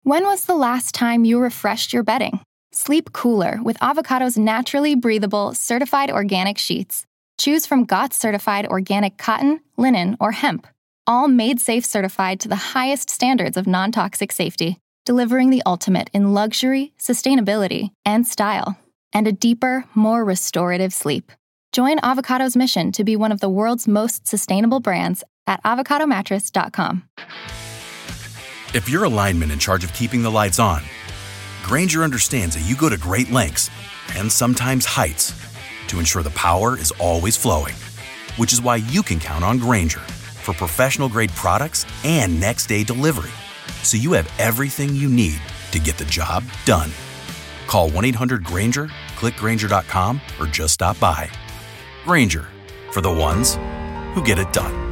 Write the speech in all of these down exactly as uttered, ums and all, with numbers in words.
When was the last time you refreshed your bedding? Sleep cooler with Avocado's naturally breathable, certified organic sheets. Choose from G O T S-certified organic cotton, linen, or hemp. All made safe certified to the highest standards of non-toxic safety, delivering the ultimate in luxury, sustainability, and style, and a deeper, more restorative sleep. Join Avocado's mission to be one of the world's most sustainable brands at avocado mattress dot com. If you're a lineman in charge of keeping the lights on, Grainger understands that you go to great lengths and sometimes heights to ensure the power is always flowing, which is why you can count on Grainger for professional-grade products and next-day delivery, so you have everything you need to get the job done. Call one eight hundred Grainger, click Grainger dot com, or just stop by. Grainger, for the ones who get it done.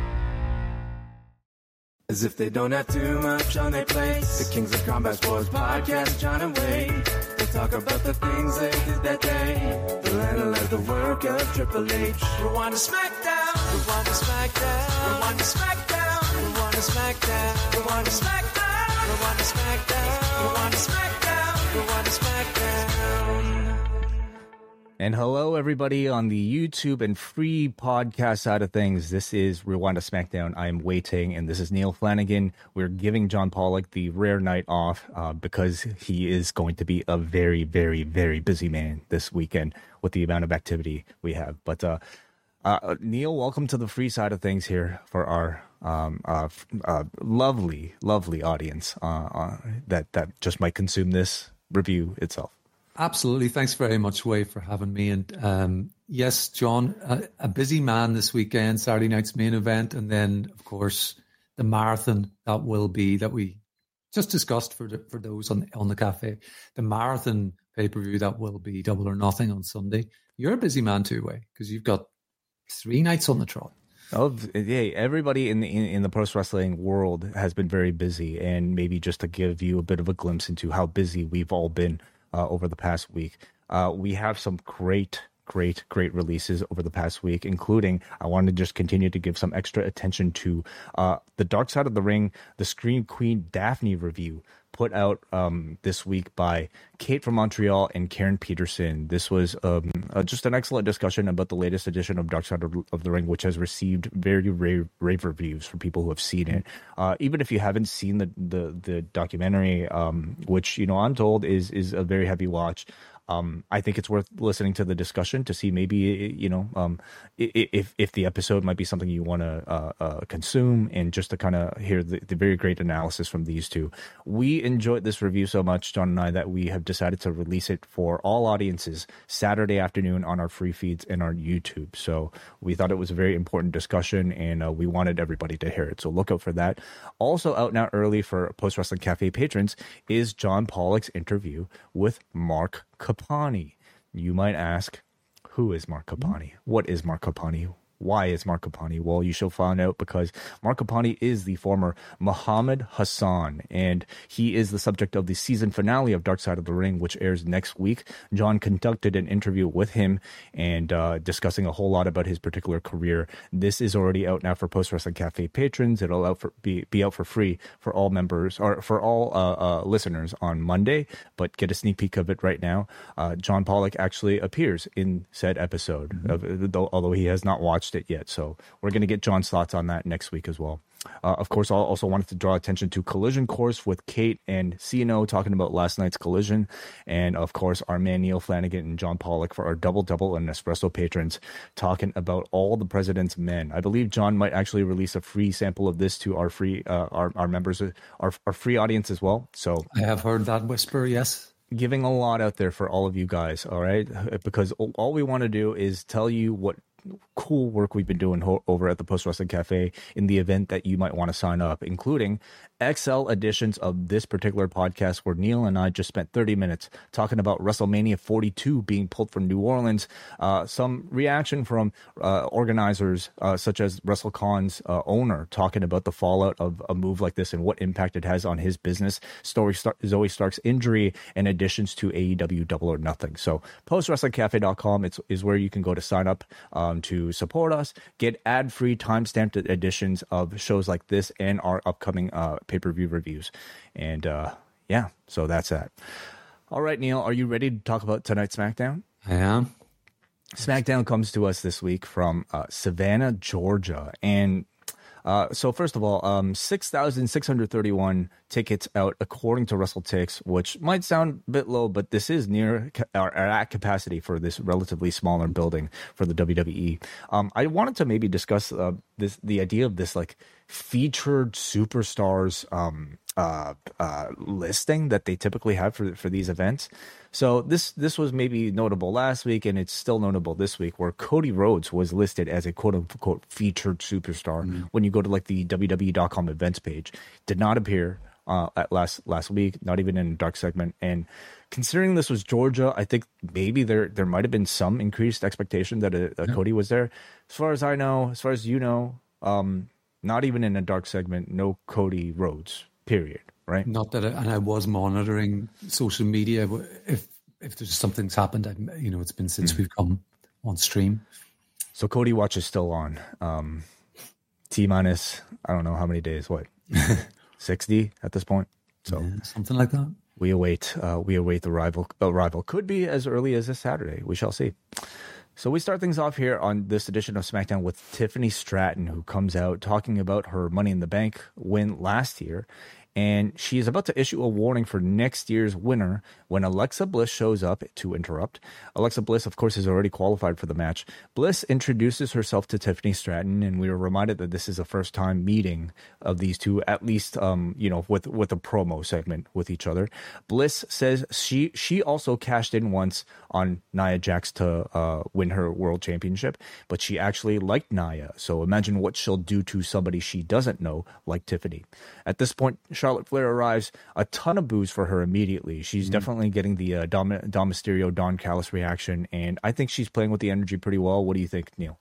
As if they don't have too much on their plates, the Kings of Combat Sports Podcast, John and Wade. They talk about the things they did that day. They'll analyze the work of Triple H. Rewind to SmackDown, rewind to SmackDown, rewind to SmackDown, rewind to SmackDown, rewind to SmackDown, rewind to SmackDown, rewind to SmackDown, rewind to SmackDown. And hello, everybody on the YouTube and free podcast side of things. This is Rewind to SmackDown. I am waiting, and this is Neil Flanagan. We're giving John Pollock the rare night off uh, because he is going to be a very, very, very busy man this weekend with the amount of activity we have. But uh, uh, Neil, welcome to the free side of things here for our um, uh, uh, lovely, lovely audience uh, uh, that that just might consume this review itself. Absolutely. Thanks very much, Wade, for having me. And um, yes, John, a, a busy man this weekend, Saturday night's main event. And then, of course, the marathon that will be, that we just discussed for the, for those on, on the cafe, the marathon pay-per-view that will be Double or Nothing on Sunday. You're a busy man too, Wade, because you've got three nights on the trot. Oh, yeah, everybody in the in, in the pro wrestling world has been very busy. And maybe just to give you a bit of a glimpse into how busy we've all been Uh, over the past week. Uh, we have some great, great, great releases over the past week, including, I want to just continue to give some extra attention to uh, the Dark Side of the Ring, the Scream Queen Daphne review put out um, this week by Kate from Montreal and Karen Peterson. This was um, uh, just an excellent discussion about the latest edition of Dark Side of, of the Ring, which has received very rave, rave reviews from people who have seen it. Uh, even if you haven't seen the the, the documentary, um, which, you know, I'm told is is a very heavy watch, Um, I think it's worth listening to the discussion to see maybe, you know, um, if if the episode might be something you want to uh, uh, consume, and just to kind of hear the, the very great analysis from these two. We enjoyed this review so much, John and I, that we have decided to release it for all audiences Saturday afternoon on our free feeds and our YouTube. So we thought it was a very important discussion, and uh, we wanted everybody to hear it. So look out for that. Also out now early for Post Wrestling Cafe patrons is John Pollock's interview with Mark Capani. You might ask, who is Mark Capani? What is Mark Capani? Why is Mark Capani? Well, you shall find out, because Mark Capani is the former Muhammad Hassan, and he is the subject of the season finale of Dark Side of the Ring, which airs next week. John conducted an interview with him and uh, discussing a whole lot about his particular career. This is already out now for Post Wrestling Cafe patrons. It'll out for, be, be out for free for all members, or for all uh, uh, listeners on Monday, but get a sneak peek of it right now. Uh, John Pollock actually appears in said episode, mm-hmm. of, although he has not watched it yet, so we're going to get John's thoughts on that next week as well. Uh, of course, I also wanted to draw attention to Collision Course with Kate and C N O talking about last night's collision, and of course our man Neil Flanagan and John Pollock for our Double Double and Espresso patrons talking about All the President's Men. I believe John might actually release a free sample of this to our free uh, our, our members, our, our free audience as well. So I have heard that whisper, yes. Giving a lot out there for all of you guys, all right? Because all we want to do is tell you what cool work we've been doing ho- over at the Post Wrestling Cafe in the event that you might want to sign up, including X L editions of this particular podcast where Neil and I just spent thirty minutes talking about WrestleMania forty-two being pulled from New Orleans, uh, some reaction from uh, organizers uh, such as WrestleCon's uh, owner talking about the fallout of a move like this and what impact it has on his business, story Star- Zoe Stark's injury, and additions to A E W Double or Nothing. So post wrestling cafe dot com it's, is where you can go to sign up. Uh, um, to support us, get ad-free, time-stamped editions of shows like this and our upcoming uh, pay-per-view reviews. And uh, yeah, so that's that. All right, Neil, are you ready to talk about tonight's SmackDown? I am. SmackDown comes to us this week from uh, Savannah, Georgia. And uh, so first of all, um, six thousand six hundred thirty-one tickets out according to WrestleTix, which might sound a bit low, but this is near ca- or at capacity for this relatively smaller building for the W W E. Um, I wanted to maybe discuss uh, this the idea of this like featured superstars um, uh, uh, listing that they typically have for for these events. So this this was maybe notable last week, and it's still notable this week, where Cody Rhodes was listed as a quote unquote featured superstar. Mm-hmm. When you go to like the W W E dot com events page, did not appear uh, at last last week, not even in a dark segment. And considering this was Georgia, I think maybe there there might have been some increased expectation that a, a yeah. Cody was there. As far as I know, as far as you know, um, not even in a dark segment, no Cody Rhodes. Period. Right. Not that, I, and I was monitoring social media. If if there's something's happened, I, you know, it's been since mm. we've come on stream. So Cody Watch is still on. Um, T minus, I don't know how many days. What, sixty at this point? So yeah, something like that. We await. Uh, we await the rival. Arrival could be as early as this Saturday. We shall see. So we start things off here on this edition of SmackDown with Tiffany Stratton, who comes out talking about her Money in the Bank win last year. And she is about to issue a warning for next year's winner when Alexa Bliss shows up to interrupt. Alexa Bliss, of course, is already qualified for the match. Bliss introduces herself to Tiffany Stratton, and we are reminded that this is a first-time meeting of these two, at least, um, you know, with with a promo segment with each other. Bliss says she she also cashed in once on Nia Jax to uh, win her world championship, but she actually liked Nia. So imagine what she'll do to somebody she doesn't know, like Tiffany. At this point, Charlotte Flair arrives, a ton of boos for her immediately. She's mm-hmm. definitely getting the uh, Dom, Dom Mysterio, Don Callis reaction, and I think she's playing with the energy pretty well. What do you think, Neil?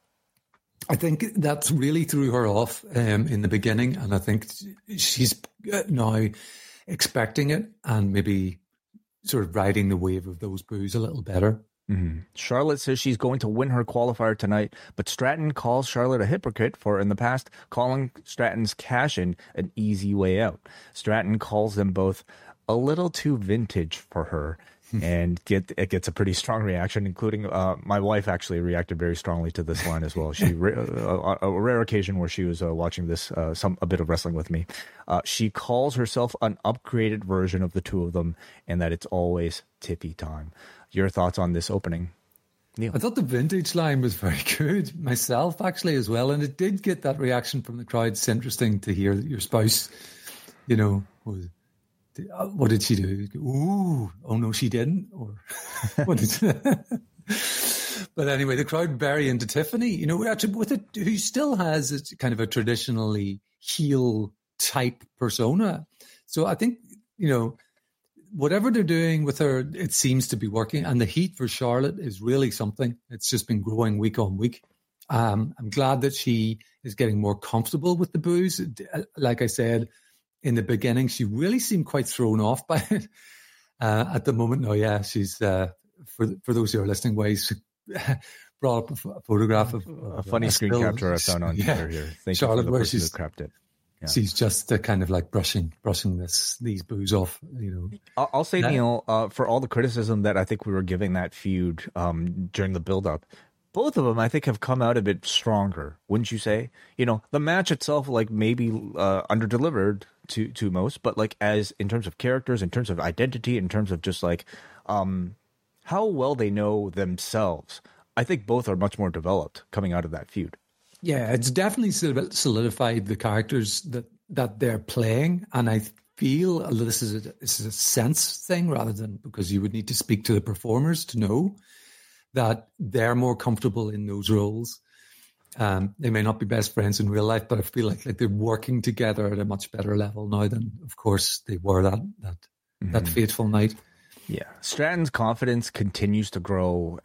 I think that's really threw her off um, in the beginning, and I think she's now expecting it and maybe sort of riding the wave of those boos a little better. Mm-hmm. Charlotte says she's going to win her qualifier tonight, but Stratton calls Charlotte a hypocrite for, in the past, calling Stratton's cash-in an easy way out. Stratton calls them both a little too vintage for her, and get it gets a pretty strong reaction, including uh, my wife actually reacted very strongly to this line as well. She uh, a, a rare occasion where she was uh, watching this uh, some a bit of wrestling with me. Uh, she calls herself an upgraded version of the two of them, and that it's always Tiffy time. Your thoughts on this opening, Neil? I thought the vintage line was very good myself, actually, as well. And it did get that reaction from the crowd. It's interesting to hear that your spouse, you know, was, what did she do? Ooh, oh no, she didn't. Or what did she But anyway, the crowd very into Tiffany, you know, actually with it, who still has a, kind of a traditionally heel type persona. So I think, you know, whatever they're doing with her, it seems to be working. And the heat for Charlotte is really something. It's just been growing week on week. Um, I'm glad that she is getting more comfortable with the boos. Like I said, in the beginning, she really seemed quite thrown off by it. Uh, at the moment, no, yeah, she's, uh, for for those who are listening, ways brought up a, a photograph of a uh, funny screen still, capture I found on yeah, Twitter here. Thank Charlotte, you for the person who crapped it. Yeah. She's just uh, kind of like brushing brushing this these boos off, you know. I'll, I'll say, that, Neil, uh, for all the criticism that I think we were giving that feud um, during the build-up, both of them, I think, have come out a bit stronger, wouldn't you say? You know, the match itself, like, maybe uh, under-delivered to, to most, but, like, as in terms of characters, in terms of identity, in terms of just, like, um, how well they know themselves, I think both are much more developed coming out of that feud. Yeah, it's definitely solidified the characters that, that they're playing. And I feel this is, a, this is a sense thing rather than because you would need to speak to the performers to know that they're more comfortable in those roles. Um, they may not be best friends in real life, but I feel like, like they're working together at a much better level now than, of course, they were that that, mm-hmm. that fateful night. Yeah, Stratton's confidence continues to grow. Uh,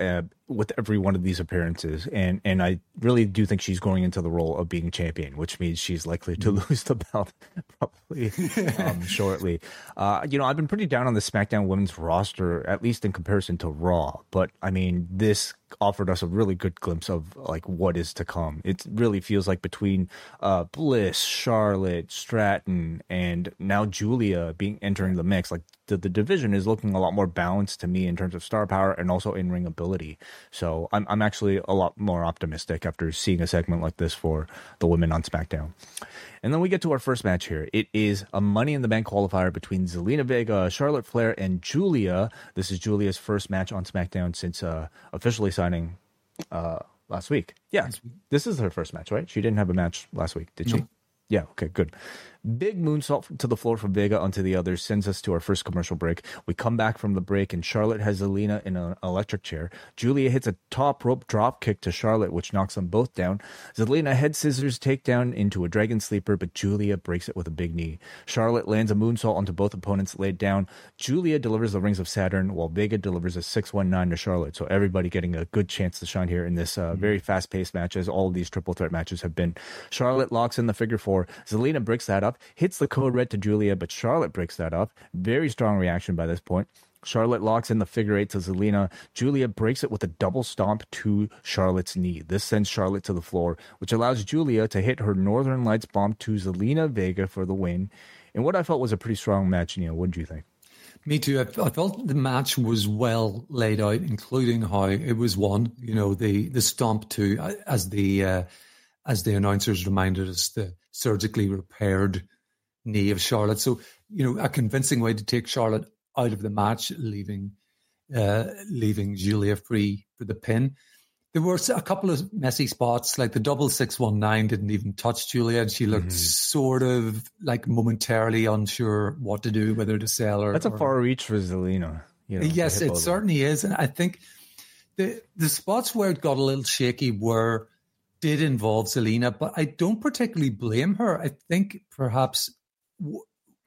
with every one of these appearances, and and I really do think she's going into the role of being champion, which means she's likely to lose the belt probably um, shortly. Uh, you know, I've been pretty down on the SmackDown women's roster, at least in comparison to Raw, but I mean, this offered us a really good glimpse of like what is to come. It really feels like between uh, Bliss, Charlotte, Stratton, and now Julia being entering the mix, like the, the division is looking a lot more balanced to me in terms of star power and also in-ring ability. So I'm I'm actually a lot more optimistic after seeing a segment like this for the women on SmackDown. And then we get to our first match here. It is a Money in the Bank qualifier between Zelina Vega, Charlotte Flair, and Julia. This is Julia's first match on SmackDown since uh, officially signing uh, last week. Yeah, this is her first match, right? She didn't have a match last week, did she? No. Yeah, okay, good. Big moonsault to the floor from Vega onto the others sends us to our first commercial break. We come back from the break, and Charlotte has Zelina in an electric chair. Julia hits a top rope drop kick to Charlotte, which knocks them both down. Zelina head scissors takedown into a dragon sleeper, but Julia breaks it with a big knee. Charlotte lands a moonsault onto both opponents laid down. Julia delivers the Rings of Saturn, while Vega delivers a six one nine to Charlotte. So everybody getting a good chance to shine here in this uh, very fast-paced match, as all of these triple threat matches have been. Charlotte locks in the figure four. Zelina breaks that up, hits the code red to Julia, but Charlotte breaks that up. Very strong reaction by this point. Charlotte locks in the figure eight to Zelina. Julia breaks it with a double stomp to Charlotte's knee. This sends Charlotte to the floor, which allows Julia to hit her Northern Lights bomb to Zelina Vega for the win. And what I felt was a pretty strong match, Neil. What did you think? Me too. I, I felt the match was well laid out, including how it was won. You know, the the stomp to, as the uh, as the announcers reminded us, the surgically repaired knee of Charlotte. So, you know, a convincing way to take Charlotte out of the match, leaving uh, leaving Julia free for the pin. There were a couple of messy spots, like the double six one nine didn't even touch Julia, and she looked mm-hmm. sort of like momentarily unsure what to do, whether to sell or. That's a or, far reach for Zelina. You know, yes, it certainly is, and I think the the spots where it got a little shaky were did involve Zelina, but I don't particularly blame her. I think perhaps w-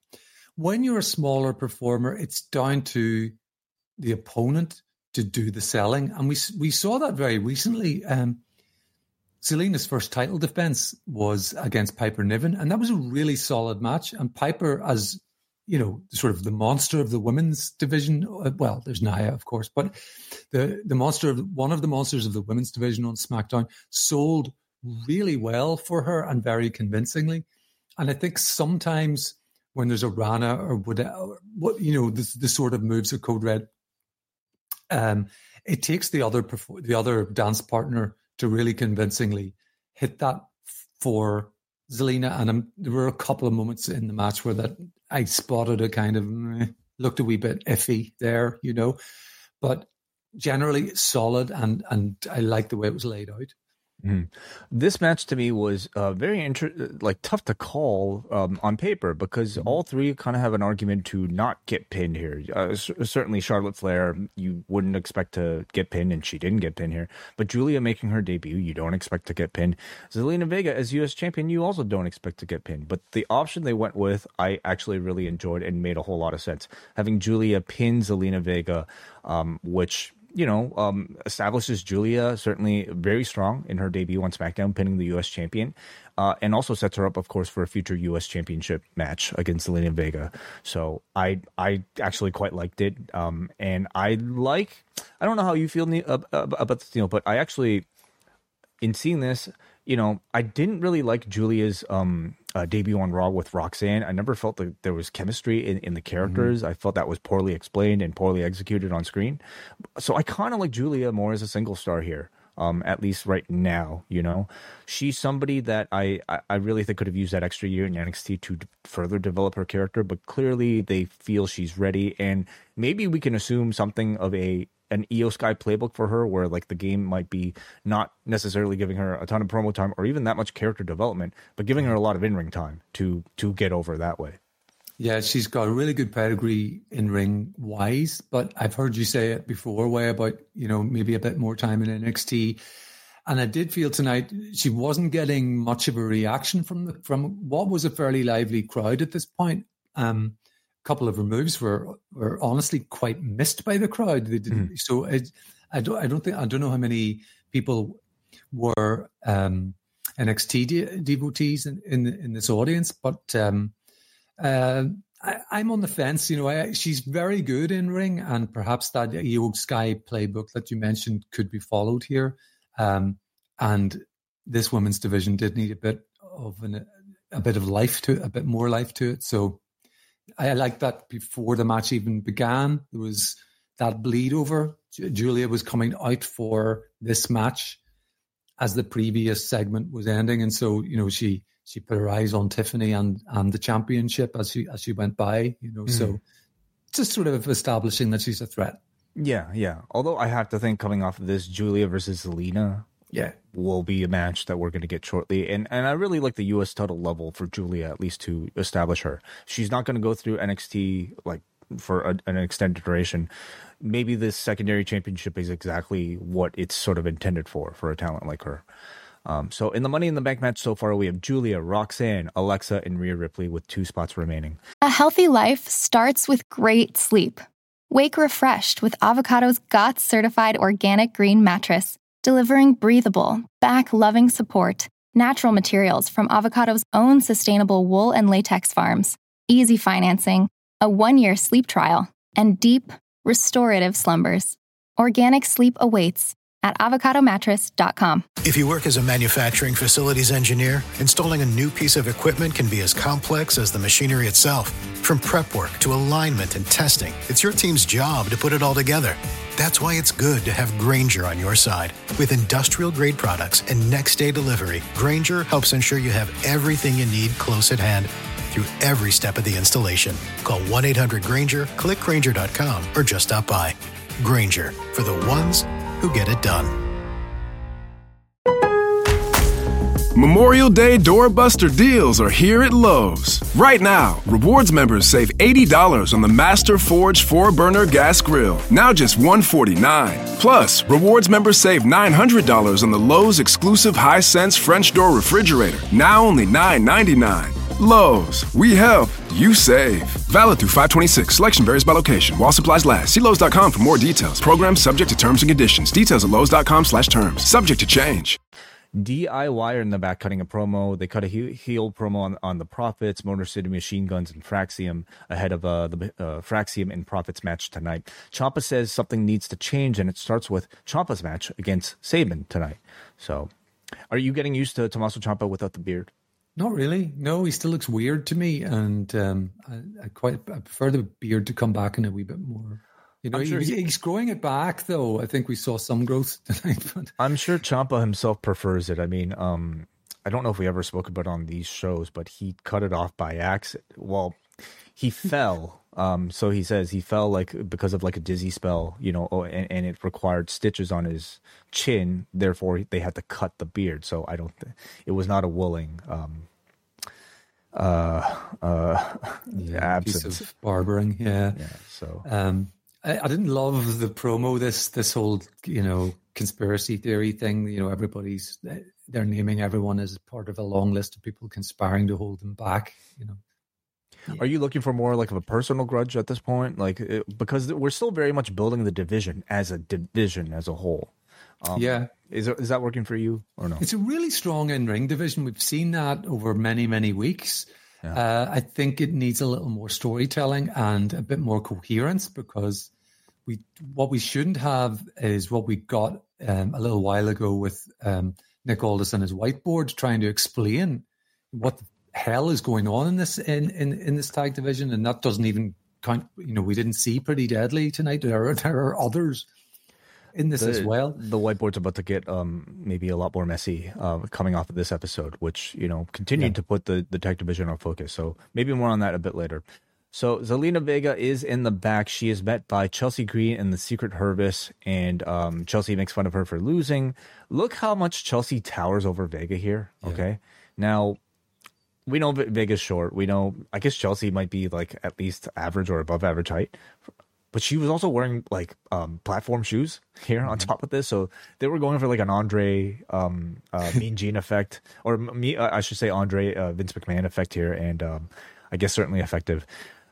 when you're a smaller performer, it's down to the opponent to do the selling. And we we saw that very recently. Um, Zelina's first title defense was against Piper Niven, and that was a really solid match. And Piper, as you know, sort of the monster of the women's division. Well, there's Nia, of course, but the the monster of one of the monsters of the women's division on SmackDown sold really well for her and very convincingly. And I think sometimes when there's a Rana or whatever, what you know, the, the sort of moves of Code Red, um, it takes the other the other dance partner to really convincingly hit that for Zelina. And um, there were a couple of moments in the match where that I spotted a kind of meh, looked a wee bit iffy there, you know, but generally solid, and and I like the way it was laid out. Mm. This match to me was uh, very inter- like tough to call um, on paper, because mm-hmm. all three kind of have an argument to not get pinned here. Uh, c- certainly Charlotte Flair, you wouldn't expect to get pinned, and she didn't get pinned here. But Julia making her debut, you don't expect to get pinned. Zelina Vega as U S champion, you also don't expect to get pinned. But the option they went with, I actually really enjoyed and made a whole lot of sense. Having Julia pin Zelina Vega, um, which... you know, um, establishes Julia certainly very strong in her debut on SmackDown, pinning the U S champion, uh, and also sets her up, of course, for a future U S championship match against Zelina Vega. So I I actually quite liked it, um, and I like. I don't know how you feel about this, Neil, but I actually, in seeing this, you know, I didn't really like Julia's um, uh, debut on Raw with Roxanne. I never felt that there was chemistry in, in the characters. Mm-hmm. I felt that was poorly explained and poorly executed on screen. So I kind of like Julia more as a single star here, um, at least right now, you know. She's somebody that I, I, I really think could have used that extra year in N X T to d- further develop her character, but clearly they feel she's ready. And maybe we can assume something of a an E O Sky playbook for her, where like the game might be not necessarily giving her a ton of promo time or even that much character development, but giving her a lot of in-ring time to to get over that way. Yeah, she's got a really good pedigree in ring wise, but I've heard you say it before, way about, you know, maybe a bit more time in N X T. And I did feel tonight she wasn't getting much of a reaction from the, from what was a fairly lively crowd at this point. Um, couple of her moves were were honestly quite missed by the crowd. They didn't. Mm. So it, I don't I don't think I don't know how many people were um, N X T de- devotees in, in in this audience, but um, uh, I, I'm on the fence. You know, I, she's very good in ring, and perhaps that Io Sky playbook that you mentioned could be followed here. Um, and this women's division did need a bit of an, a bit of life to it, a bit more life to it. So I like that before the match even began, there was that bleed over. Julia was coming out for this match as the previous segment was ending. And so, you know, she, she put her eyes on Tiffany and, and the championship as she, as she went by, you know, mm. so just sort of establishing that she's a threat. Yeah, yeah. Although I have to think coming off of this, Julia versus Zelina yeah. will be a match that we're going to get shortly. And and I really like the U S title level for Julia, at least to establish her. She's not going to go through N X T like for a, an extended duration. Maybe this secondary championship is exactly what it's sort of intended for, for a talent like her. Um, so in the Money in the Bank match so far, we have Julia, Roxanne, Alexa, and Rhea Ripley with two spots remaining. A healthy life starts with great sleep. Wake refreshed with Avocado's G O T S certified organic green mattress, delivering breathable, back-loving support, natural materials from Avocado's own sustainable wool and latex farms, easy financing, a one-year sleep trial, and deep, restorative slumbers. Organic sleep awaits at avocado mattress dot com. If you work as a manufacturing facilities engineer, installing a new piece of equipment can be as complex as the machinery itself. From prep work to alignment and testing, it's your team's job to put it all together. That's why it's good to have Grainger on your side. With industrial-grade products and next-day delivery, Grainger helps ensure you have everything you need close at hand through every step of the installation. Call one eight hundred Grainger, click Grainger dot com, or just stop by. Grainger, for the ones who get it done. Memorial Day doorbuster deals are here at Lowe's. Right now, Rewards members save eighty dollars on the Master Forge four burner gas grill, now just one hundred forty-nine dollars. Plus, Rewards members save nine hundred dollars on the Lowe's exclusive Hisense French door refrigerator, now only nine ninety-nine. Lowe's, we help, you save. Valid through five twenty-six. Selection varies by location. While supplies last. See Lowe's dot com for more details. Program subject to terms and conditions. Details at Lowe's dot com slash terms. Subject to change. D I Y are in the back cutting a promo. They cut a heel, heel promo on, on the Profits, Motor City Machine Guns, and Fraxium ahead of uh, the uh, Fraxium and Profits match tonight. Ciampa says something needs to change, and it starts with Ciampa's match against Saban tonight. So, are you getting used to Tommaso Ciampa without the beard? Not really. No, he still looks weird to me, and um, I, I quite I prefer the beard to come back in a wee bit more. You know, sure he's, he, he's growing it back, though. I think we saw some growth tonight. But. I'm sure Ciampa himself prefers it. I mean, um, I don't know if we ever spoke about it on these shows, but he cut it off by accident. Well, he fell. Um, so he says he fell like because of like a dizzy spell, you know, and, and it required stitches on his chin. Therefore, they had to cut the beard. So I don't. Th- it was not a willing. Um, uh, uh, yeah, absence piece of barbering. Yeah. Yeah. So. Um, I, I didn't love the promo. This this whole you know conspiracy theory thing. You know, everybody's they're naming everyone as part of a long list of people conspiring to hold them back. You know. Are you looking for more like of a personal grudge at this point? Like, it, because we're still very much building the division as a division as a whole. Um, yeah. Is it, is that working for you or no? It's a really strong in-ring division. We've seen that over many, many weeks. Yeah. Uh, I think it needs a little more storytelling and a bit more coherence because we what we shouldn't have is what we got um, a little while ago with um, Nick Aldis and his whiteboard trying to explain what the hell is going on in this in, in, in this tag division, and that doesn't even count. You know, we didn't see Pretty Deadly tonight. There are there are others in this the, as well. The whiteboard's about to get um maybe a lot more messy uh, coming off of this episode, which you know continued yeah. to put the the tag division on focus. So maybe more on that a bit later. So Zelina Vega is in the back. She is met by Chelsea Green and the Secret Hervis, and um, Chelsea makes fun of her for losing. Look how much Chelsea towers over Vega here. Okay, yeah. Now. We know Vega's short. We know, I guess Chelsea might be like at least average or above average height, but she was also wearing like um, platform shoes here mm-hmm. on top of this. So they were going for like an Andre um, uh, Mean Gene effect, or me, uh, I should say Andre uh, Vince McMahon effect here, and um, I guess certainly effective.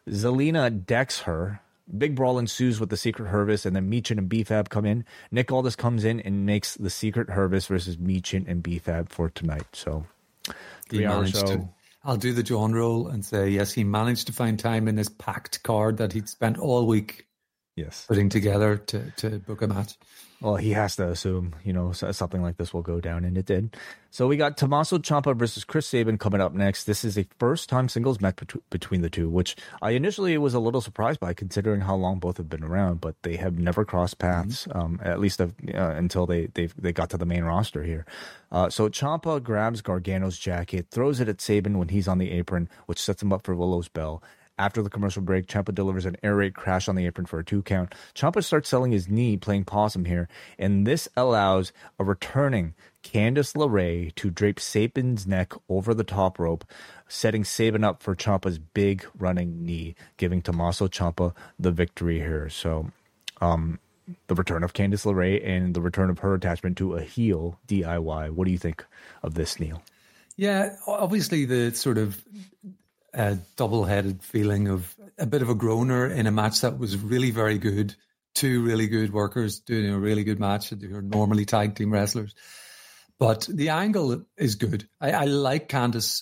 Zelina decks her. Big brawl ensues with the Secret Hervis, and then Michin and B Fab come in. Nick Aldis comes in and makes the Secret Hervis versus Michin and B Fab for tonight. So, three hour show. To, I'll do the John roll and say, yes, he managed to find time in his packed card that he'd spent all week yes. putting together to, to book a match. Well, he has to assume, you know, something like this will go down, and it did. So we got Tommaso Ciampa versus Chris Sabin coming up next. This is a first-time singles match bet- between the two, which I initially was a little surprised by, considering how long both have been around, but they have never crossed paths, mm-hmm. um, at least uh, until they they they got to the main roster here. Uh, so Ciampa grabs Gargano's jacket, throws it at Sabin when he's on the apron, which sets him up for Willow's Bell. After the commercial break, Ciampa delivers an air raid crash on the apron for a two count. Ciampa starts selling his knee, playing possum here, and this allows a returning Candice LeRae to drape Sabin's neck over the top rope, setting Sabin up for Ciampa's big running knee, giving Tommaso Ciampa the victory here. So, um, the return of Candice LeRae and the return of her attachment to a heel D I Y. What do you think of this, Neil? Yeah, obviously the sort of a double-headed feeling of a bit of a groaner in a match that was really very good. Two really good workers doing a really good match who are normally tag team wrestlers. But the angle is good. I, I like Candice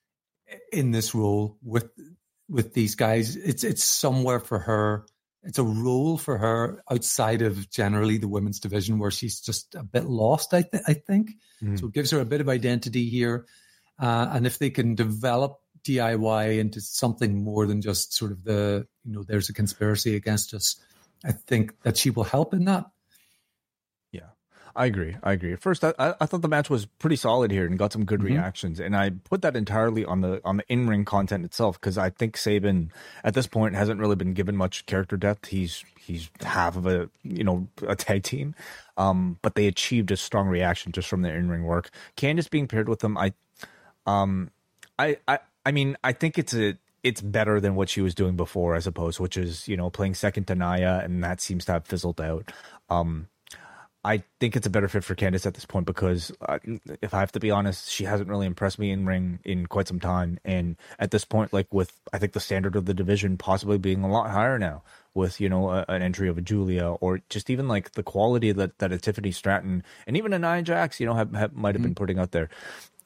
in this role with with these guys. It's it's somewhere for her. It's a role for her outside of generally the women's division where she's just a bit lost, I, th- I think. Mm. So it gives her a bit of identity here. Uh, and if they can develop D I Y into something more than just sort of the, you know, there's a conspiracy against us, I think that she will help in that. Yeah, I agree. I agree. At first, I, I thought the match was pretty solid here and got some good mm-hmm. reactions. And I put that entirely on the on the in-ring content itself, because I think Sabin at this point hasn't really been given much character depth. He's he's half of a, you know, a tag team. Um, but they achieved a strong reaction just from their in-ring work. Candice being paired with them, I um I I I mean, I think it's a it's better than what she was doing before, I suppose, which is, you know, playing second to Nia, and that seems to have fizzled out. Um, I think it's a better fit for Candice at this point because, uh, if I have to be honest, she hasn't really impressed me in ring in quite some time. And at this point, like with, I think the standard of the division possibly being a lot higher now with, you know, a, an entry of a Julia, or just even like the quality that, that a Tiffany Stratton and even a Nia Jax, you know, have, have might have mm-hmm. been putting out there.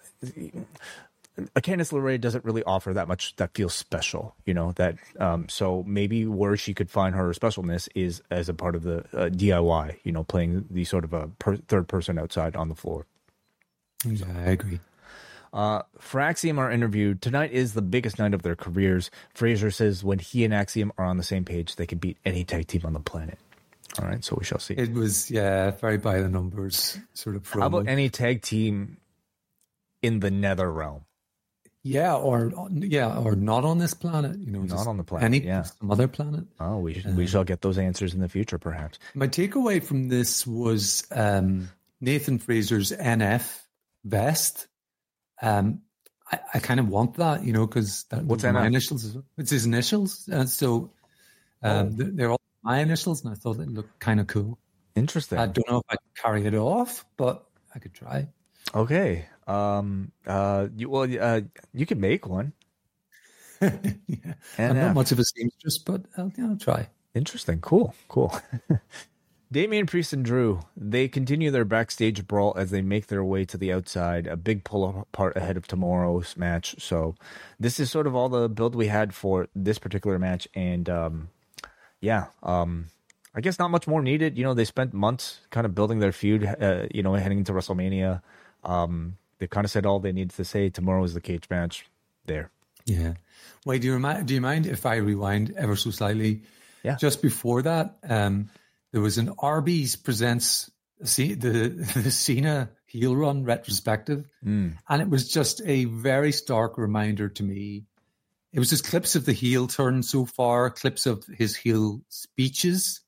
A Candice LeRae doesn't really offer that much that feels special, you know, that um, so maybe where she could find her specialness is as a part of the uh, D I Y, you know, playing the sort of a per- third person outside on the floor. Yeah, I agree. Uh, for Axiom are interviewed. Tonight is the biggest night of their careers. Fraser says when he and Axiom are on the same page, they can beat any tag team on the planet. All right, so we shall see. It was, yeah, very by the numbers sort of promo. How about any tag team in the nether realm? Yeah, or yeah, or not on this planet. You know, not on the planet. Any yeah, some other planet. Oh, we um, we shall get those answers in the future, perhaps. My takeaway from this was um, Nathan Fraser's N F vest. Um, I, I kind of want that, you know, because what's my N F? Initials? It's his initials, and so um, oh. they're all my initials, and I thought they looked kind of cool. Interesting. I don't know if I could carry it off, but I could try. Okay. Um. Uh. You well. Uh. You can make one. yeah. I'm not much of a seamstress, but I'll, yeah, I'll try. Interesting. Cool. Cool. Damian Priest and Drew, they continue their backstage brawl as they make their way to the outside. A big pull apart ahead of tomorrow's match. So this is sort of all the build we had for this particular match, and um, yeah. Um. I guess not much more needed. You know, they spent months kind of building their feud. Uh, you know, heading into WrestleMania. Um. They've kind of said all they need to say. Tomorrow is the cage match. There. Yeah. Wait, do you, remind, do you mind if I rewind ever so slightly? Yeah. Just before that, um, there was an Arby's presents the, the Cena heel run retrospective. Mm. And it was just a very stark reminder to me. It was just clips of the heel turn so far, clips of his heel speeches,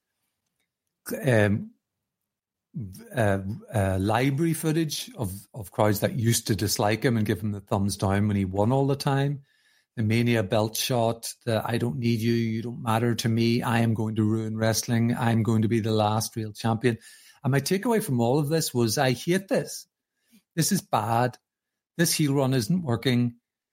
um, Uh, uh, library footage of, of crowds that used to dislike him and give him the thumbs down when he won all the time. The Mania belt shot, the I don't need you, you don't matter to me, I am going to ruin wrestling, I'm going to be the last real champion. And my takeaway from all of this was, I hate this. This is bad. This heel run isn't working.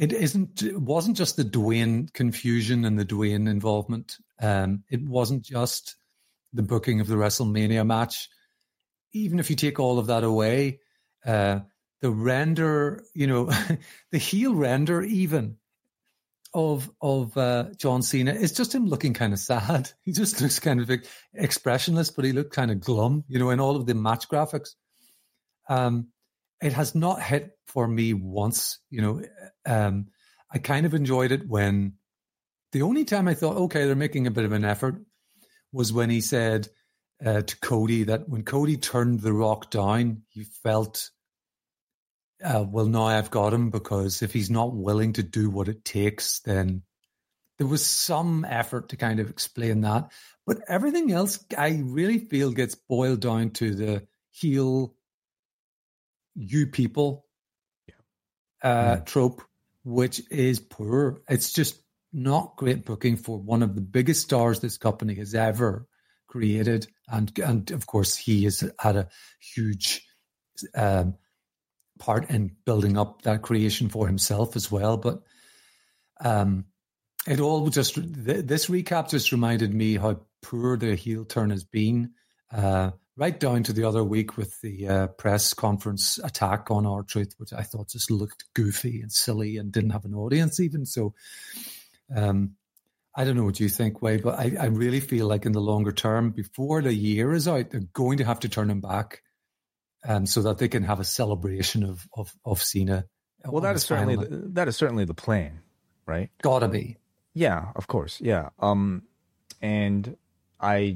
it isn't. It wasn't just the Dwayne confusion and the Dwayne involvement. Um, it wasn't just the booking of the WrestleMania match. Even if you take all of that away, uh, the render, you know, the heel render even of of uh, John Cena is just him looking kind of sad. He just looks kind of like expressionless, but he looked kind of glum, you know, in all of the match graphics. Um, it has not hit for me once, you know. Um, I kind of enjoyed it when the only time I thought, okay, they're making a bit of an effort was when he said uh, to Cody that when Cody turned The Rock down, he felt, uh, well, now I've got him, because if he's not willing to do what it takes, then there was some effort to kind of explain that. But everything else, I really feel, gets boiled down to the heel you people yeah. uh, mm. trope, which is poor. It's just not great booking for one of the biggest stars this company has ever created. And, and of course, he has had a huge um, part in building up that creation for himself as well. But um, it all just, th- this recap just reminded me how poor the heel turn has been. Uh, right down to the other week with the uh, press conference attack on R-Truth, which I thought just looked goofy and silly and didn't have an audience even. So um, I don't know what you think, Wade, but I, I really feel like in the longer term, before the year is out, they're going to have to turn him back um, so that they can have a celebration of of, of Cena. Well, that is certainly the, that is certainly the plan, right? Gotta be. Yeah, of course. Yeah. Um, and I...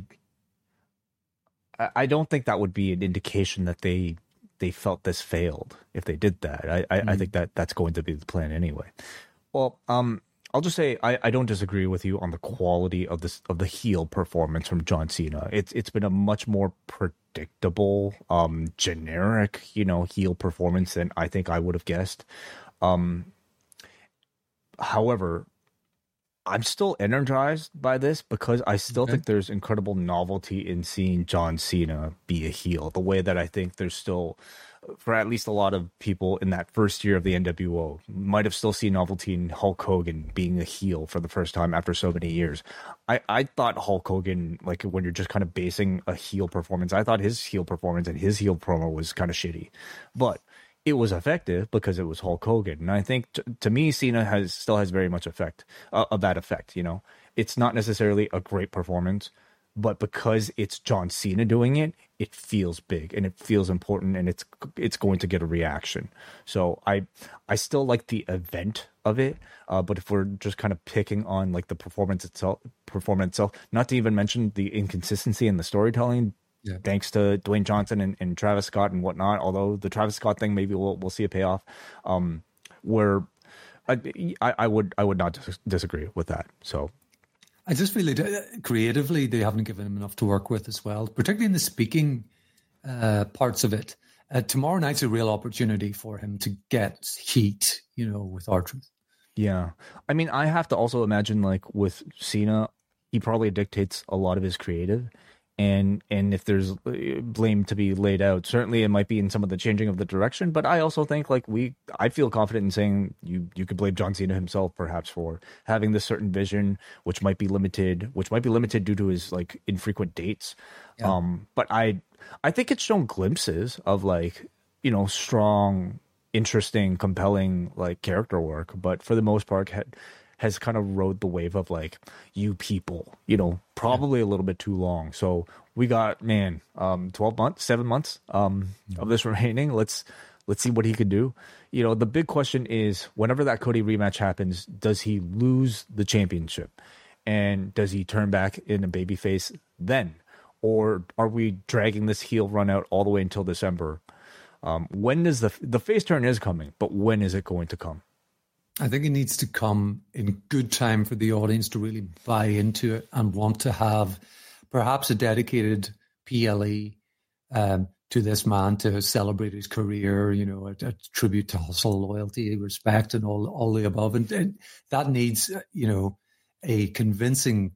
I don't think that would be an indication that they they felt this failed if they did that. I, I, mm. I think that that's going to be the plan anyway. Well, um, I'll just say I, I don't disagree with you on the quality of this of the heel performance from John Cena. It's it's been a much more predictable, um, generic, you know, heel performance than I think I would have guessed. Um, however, I'm still energized by this because I still okay. think there's incredible novelty in seeing John Cena be a heel, the way that I think there's still, for at least a lot of people in that first year of the N W O, might have still seen novelty in Hulk Hogan being a heel for the first time after so many years. I, I thought Hulk Hogan, like when you're just kind of basing a heel performance, I thought his heel performance and his heel promo was kind of shitty. But it was effective because it was Hulk Hogan. And I think t- to me, Cena has still has very much effect uh, of that effect. You know, it's not necessarily a great performance, but because it's John Cena doing it, it feels big and it feels important and it's, it's going to get a reaction. So I, I still like the event of it. Uh, but if we're just kind of picking on like the performance itself, performance itself, not to even mention the inconsistency in the storytelling, yeah. thanks to Dwayne Johnson and, and Travis Scott and whatnot. Although the Travis Scott thing, maybe we'll we'll see a payoff. Um, where I, I would I would not dis- disagree with that. So I just feel like creatively they haven't given him enough to work with as well, particularly in the speaking uh, parts of it. Uh, tomorrow night's a real opportunity for him to get heat, you know, with R-Truth. Yeah, I mean, I have to also imagine like with Cena, he probably dictates a lot of his creative. And and if there's blame to be laid out, certainly it might be in some of the changing of the direction. But I also think like we, I feel confident in saying you you could blame John Cena himself perhaps for having this certain vision, which might be limited, which might be limited due to his like infrequent dates. Yeah. Um, but I I think it's shown glimpses of like, you know, strong, interesting, compelling like character work. But for the most part, had, has kind of rode the wave of like you people, you know, probably a little bit too long. So we got, man, um, twelve months, seven months um, mm-hmm. of this remaining. Let's let's see what he could do. You know, the big question is whenever that Cody rematch happens, does he lose the championship? And does he turn back in a babyface then? Or are we dragging this heel run out all the way until December? Um, when does the the face turn is coming, but when is it going to come? I think it needs to come in good time for the audience to really buy into it and want to have perhaps a dedicated P L E um, to this man to celebrate his career, you know, a, a tribute to hustle, loyalty, respect, and all all the above. And, and that needs, you know, a convincing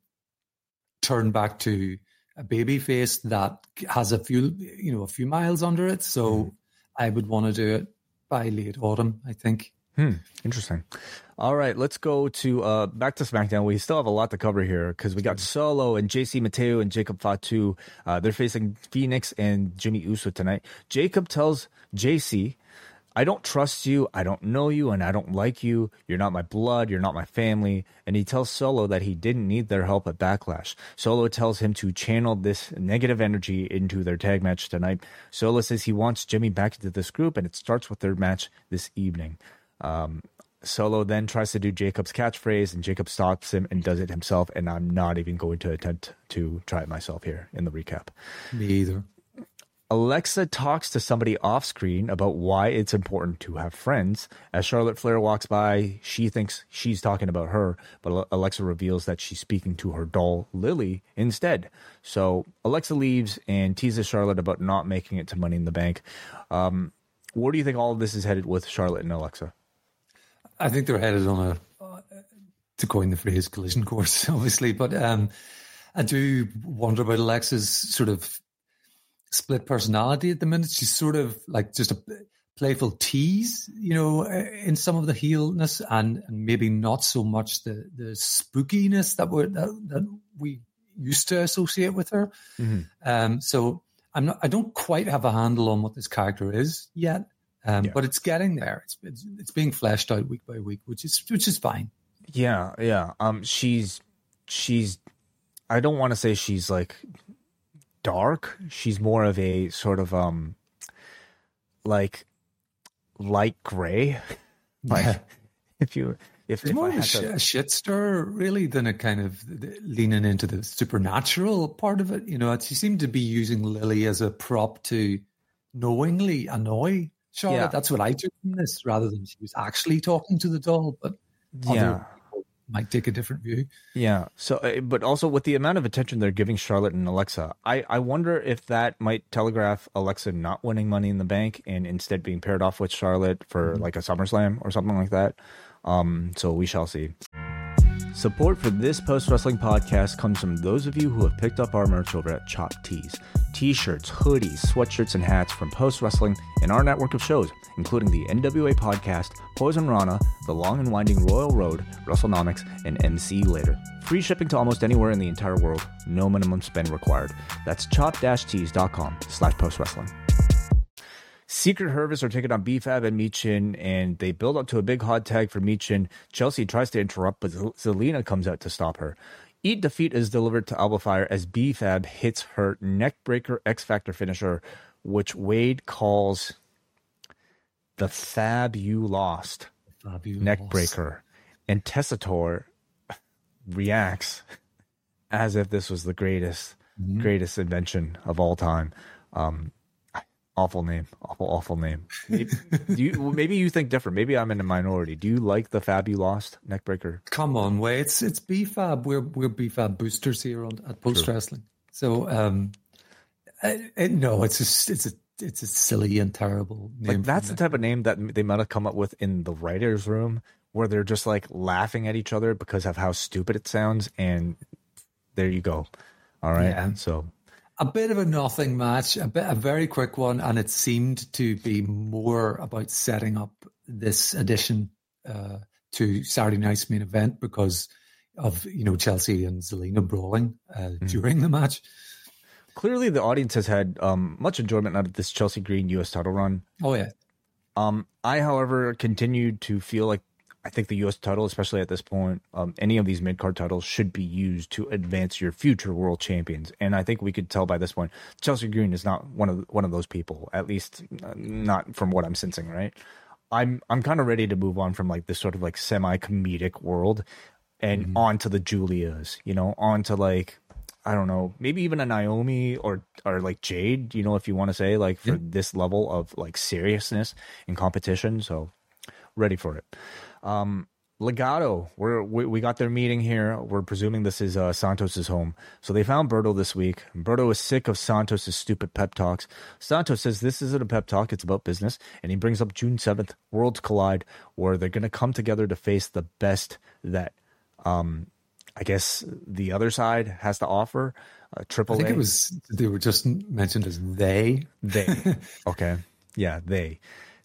turn back to a baby face that has a few, you know, a few miles under it. So mm. I would want to do it by late autumn, I think. Hmm. Interesting. All right, let's go to uh, back to SmackDown. We still have a lot to cover here because we got Solo and J C Mateo and Jacob Fatu. Uh, they're facing Phoenix and Jimmy Uso tonight. Jacob tells J C, I don't trust you, I don't know you, and I don't like you. You're not my blood, you're not my family. And he tells Solo that he didn't need their help at Backlash. Solo tells him to channel this negative energy into their tag match tonight. Solo says he wants Jimmy back into this group, and it starts with their match this evening. Um, Solo then tries to do Jacob's catchphrase, and Jacob stops him and does it himself, and I'm not even going to attempt to try it myself here in the recap. Me either. Alexa talks to somebody off screen about why it's important to have friends. As Charlotte Flair walks by, she thinks she's talking about her, but Alexa reveals that she's speaking to her doll, Lily, instead. So Alexa leaves and teases Charlotte about not making it to Money in the Bank. Um, where do you think all of this is headed with Charlotte and Alexa? I think they're headed on a, uh, to coin the phrase, collision course, obviously. But um, I do wonder about Alexa's sort of split personality at the minute. She's sort of like just a playful tease, you know, in some of the heelness, and, and maybe not so much the the spookiness that we that, that we used to associate with her. Mm-hmm. Um, so I'm not. I don't quite have a handle on what this character is yet. Um, yeah. But it's getting there. It's, it's it's being fleshed out week by week, which is which is fine. Yeah, yeah. Um, she's she's. I don't want to say she's like dark. She's more of a sort of um, like light gray. Like yeah. if you if it's if more I of a, sh- to... a shit stir really than a kind of leaning into the supernatural part of it. You know, she seemed to be using Lily as a prop to knowingly annoy Charlotte. Yeah. That's what I took from this, rather than she was actually talking to the doll. But yeah, other people might take a different view. Yeah. So, but also with the amount of attention they're giving Charlotte and Alexa, I, I wonder if that might telegraph Alexa not winning Money in the Bank and instead being paired off with Charlotte for mm-hmm. like a SummerSlam or something like that. Um. So we shall see. Support for this post-wrestling podcast comes from those of you who have picked up our merch over at Chopped Tees. T-shirts, hoodies, sweatshirts, and hats from post-wrestling and our network of shows, including the N W A Podcast, Poison Rana, The Long and Winding Royal Road, WrestleNomics, and M C Later. Free shipping to almost anywhere in the entire world. No minimum spend required. That's chop-tees.com slash post-wrestling. Secret Harvest are taking on B F A B and Michin, and they build up to a big hot tag for Michin. Chelsea tries to interrupt, but Zelina comes out to stop her. Eat Defeat is delivered to Alba Fire as B F A B hits her neckbreaker X-Factor finisher, which Wade calls the Fab You Lost Fab you neckbreaker. Lost. And Tessitore reacts as if this was the greatest, mm-hmm. greatest invention of all time. Um, Awful name, awful, awful name. Maybe, do you, maybe you think different. Maybe I'm in a minority. Do you like the Fab You Lost neckbreaker? Come on, Way. It's it's B F A B. We're we're B F A B boosters here on, at Post True. Wrestling. So um, it, it, no, it's a it's a it's a silly and terrible name. Like that's the type of name that they might have come up with in the writers' room, where they're just like laughing at each other because of how stupid it sounds. And there you go. All right. Yeah. So. A bit of a nothing match, a, bit, a very quick one, and it seemed to be more about setting up this addition uh, to Saturday night's main event because of, you know, Chelsea and Zelina brawling uh, mm-hmm. during the match. Clearly, the audience has had um, much enjoyment out of this Chelsea Green U S title run. Oh, yeah. Um, I, however, continue to feel like I think the U S title, especially at this point, um, any of these mid-card titles should be used to advance your future world champions. And I think we could tell by this point, Chelsea Green is not one of one of those people, at least not from what I'm sensing, right? I'm I'm kind of ready to move on from like this sort of like semi-comedic world and mm-hmm. on to the Julias, you know, on to like, I don't know, maybe even a Naomi or or like Jade, you know, if you want to say like for yeah. this level of like seriousness and competition. So ready for it. Um, Legado, we're, we we got their meeting here. We're presuming this is uh, Santos's home. So they found Berto this week. Berto is sick of Santos's stupid pep talks. Santos says this isn't a pep talk, it's about business. And he brings up June seventh, Worlds Collide, where they're going to come together to face the best that, um, I guess, the other side has to offer. Uh, Triple A. I think it was, they were just mentioned as they. They. Okay. Yeah, they.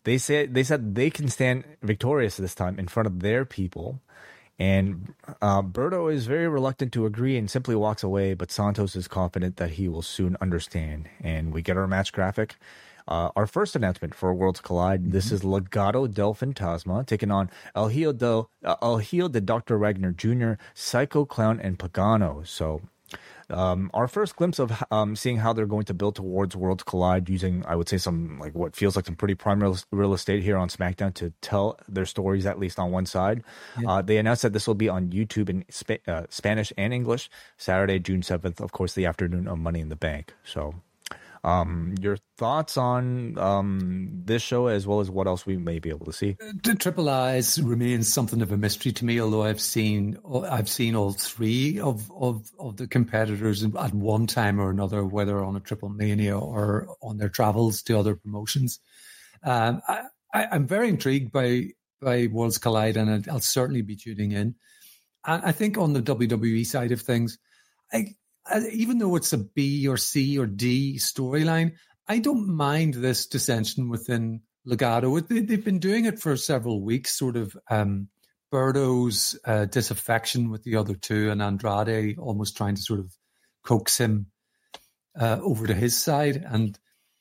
they said they said they can stand victorious this time in front of their people. And uh, Berto is very reluctant to agree and simply walks away, but Santos is confident that he will soon understand. And we get our match graphic. Uh, our first announcement for Worlds Collide. Mm-hmm. This is Legado del Fantasma taking on El Hijo de, uh, El Hijo de Doctor Ragnar Junior, Psycho Clown, and Pagano. So um, our first glimpse of um, seeing how they're going to build towards Worlds Collide using, I would say, some like what feels like some pretty prime real, real estate here on SmackDown to tell their stories, at least on one side. Yeah. Uh, they announced that this will be on YouTube in Sp- uh, Spanish and English, Saturday, June seventh, of course, the afternoon of Money in the Bank. So um, your thoughts on um, this show as well as what else we may be able to see? The Triple Eyes remains something of a mystery to me, although I've seen I've seen all three of, of, of the competitors at one time or another, whether on a Triple Mania or on their travels to other promotions. Um, I, I, I'm very intrigued by, by Worlds Collide, and I'll certainly be tuning in. And I think on the W W E side of things, I, I, even though it's a B or C or D storyline, I don't mind this dissension within Legado. They, they've been doing it for several weeks, sort of um, Berto's uh, disaffection with the other two, and Andrade almost trying to sort of coax him uh, over to his side. And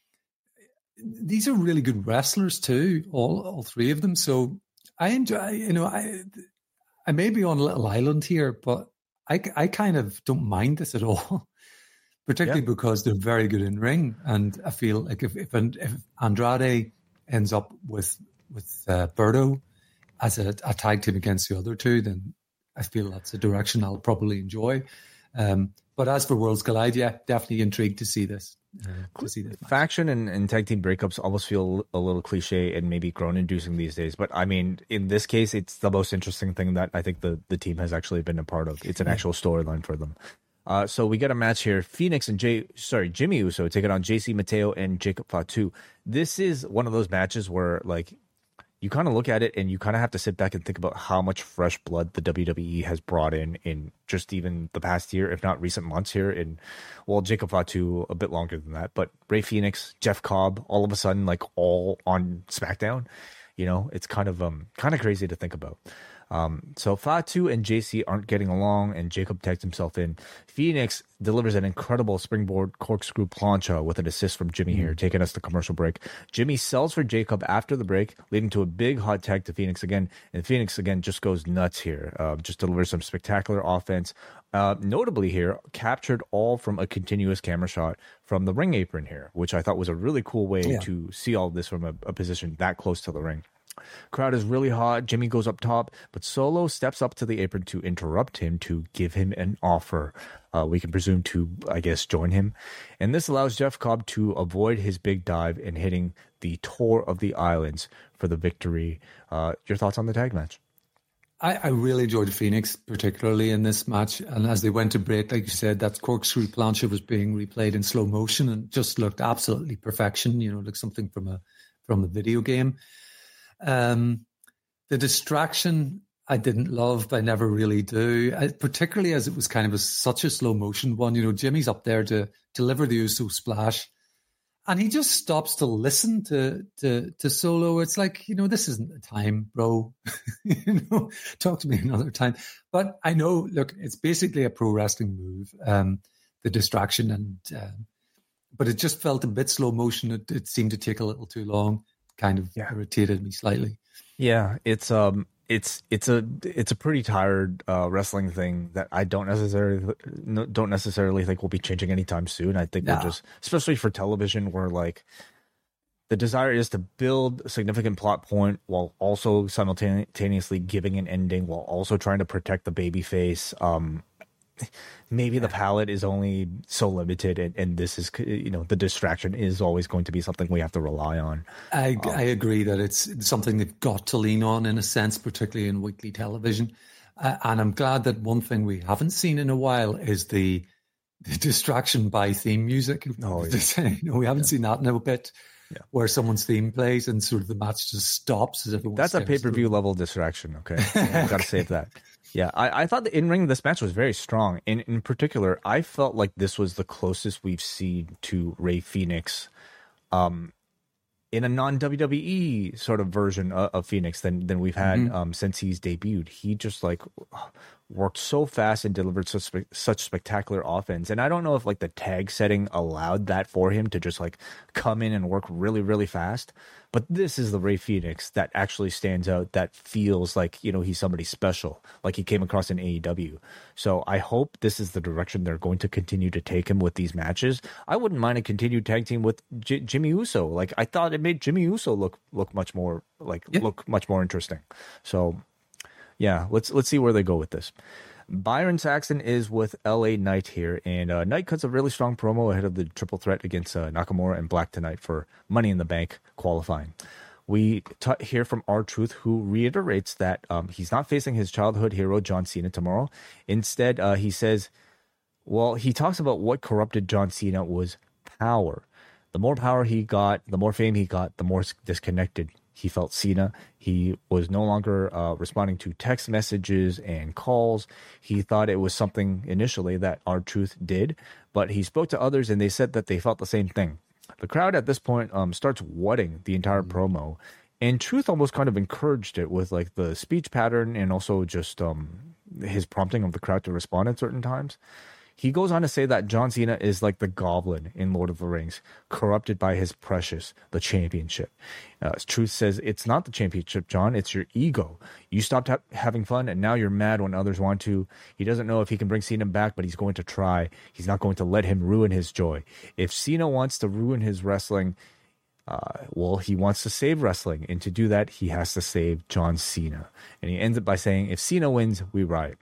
these are really good wrestlers too, all all three of them. So I enjoy, you know, I I may be on a little island here, but I, I kind of don't mind this at all, particularly yeah. because they're very good in ring. And I feel like if if, if Andrade ends up with with uh, Berto as a, a tag team against the other two, then I feel that's a direction I'll probably enjoy. Um, but as for Worlds Collide, yeah, definitely intrigued to see this. Uh, to see this match. Faction and, and tag team breakups almost feel a little cliche and maybe groan-inducing these days. But I mean, in this case, it's the most interesting thing that I think the, the team has actually been a part of. It's an actual storyline for them. Uh, so we get a match here: Phoenix and Jay, sorry, Jimmy Uso taking on J C Mateo and Jacob Fatu. This is one of those matches where, like, you kind of look at it and you kind of have to sit back and think about how much fresh blood the W W E has brought in in just even the past year, if not recent months here. In, well, Jacob Fatu a bit longer than that, but Rey Fenix, Jeff Cobb, all of a sudden, like, all on SmackDown. You know, it's kind of um kind of crazy to think about. Um, so Fatu and J C aren't getting along, and Jacob tags himself in. Phoenix delivers an incredible springboard corkscrew plancha with an assist from Jimmy here, taking us to commercial break. Jimmy sells for Jacob after the break, leading to a big hot tag to Phoenix again, and Phoenix again just goes nuts here. Uh, just delivers some spectacular offense. Uh, notably here, captured all from a continuous camera shot from the ring apron here, which I thought was a really cool way yeah. to see all this from a, a position that close to the ring. Crowd is really hot. Jimmy goes up top, but Solo steps up to the apron to interrupt him, to give him an offer. Uh, we can presume to, I guess, join him. And this allows Jeff Cobb to avoid his big dive and hitting the Tour of the Islands for the victory. Uh, your thoughts on the tag match? I, I really enjoyed Phoenix, particularly in this match. And as they went to break, like you said, that corkscrew plancha was being replayed in slow motion and just looked absolutely perfection. You know, like something from a from a video game. Um, the distraction I didn't love, but I never really do, I, particularly as it was kind of a, such a slow motion one. You know, Jimmy's up there to deliver the Uso splash, and he just stops to listen to to to Solo. It's like, you know, this isn't the time, bro. You know, talk to me another time. But I know, look, it's basically a pro wrestling move, um, the distraction, and uh, but it just felt a bit slow motion. It, it seemed to take a little too long. Kind of yeah. irritated me slightly. Yeah, it's um, it's it's a it's a pretty tired uh, wrestling thing that I don't necessarily don't necessarily think will be changing anytime soon. I think no. we're just, especially for television, where like the desire is to build a significant plot point while also simultaneously giving an ending, while also trying to protect the babyface. Um, maybe the palette is only so limited, and, and this is, you know, the distraction is always going to be something we have to rely on. I, um, I agree that it's something they've got to lean on in a sense, particularly in weekly television. Uh, and I'm glad that one thing we haven't seen in a while is the, the distraction by theme music. Oh, yeah. You know, we haven't yeah. seen that in a bit. Yeah. Where someone's theme plays and sort of the match just stops as everyone. That's a pay-per-view level distraction. Okay, I've got to save that. Yeah, I, I thought the in-ring this match was very strong. In in particular, I felt like this was the closest we've seen to Rey Fenix, um, in a non-W W E sort of version of, of Phoenix than than we've had mm-hmm. um, since he's debuted. He just like worked so fast and delivered such such spectacular offense. And I don't know if like the tag setting allowed that for him to just like come in and work really really fast. But this is the Rey Fenix that actually stands out, that feels like, you know, he's somebody special, like he came across in A E W. So I hope this is the direction they're going to continue to take him with these matches. I wouldn't mind a continued tag team with J- Jimmy Uso. Like I thought it made Jimmy Uso look look much more like yeah. look much more interesting. So yeah, let's let's see where they go with this. Byron Saxton is with L A Knight here, and uh, Knight cuts a really strong promo ahead of the triple threat against uh, Nakamura and Black tonight for Money in the Bank qualifying. We t- hear from R-Truth, who reiterates that um, he's not facing his childhood hero John Cena tomorrow. Instead, uh, he says, well, he talks about what corrupted John Cena was power. The more power he got, the more fame he got, the more disconnected he felt Cena. He was no longer uh, responding to text messages and calls. He thought it was something initially that R-Truth did, but he spoke to others and they said that they felt the same thing. The crowd at this point um, starts wetting the entire mm-hmm. promo, and Truth almost kind of encouraged it with like the speech pattern and also just um, his prompting of the crowd to respond at certain times. He goes on to say that John Cena is like the goblin in Lord of the Rings, corrupted by his precious, the championship. Uh, Truth says, it's not the championship, John, it's your ego. You stopped ha- having fun, and now you're mad when others want to. He doesn't know if he can bring Cena back, but he's going to try. He's not going to let him ruin his joy. If Cena wants to ruin his wrestling, uh, well, he wants to save wrestling, and to do that, he has to save John Cena. And he ends it by saying, if Cena wins, we riot.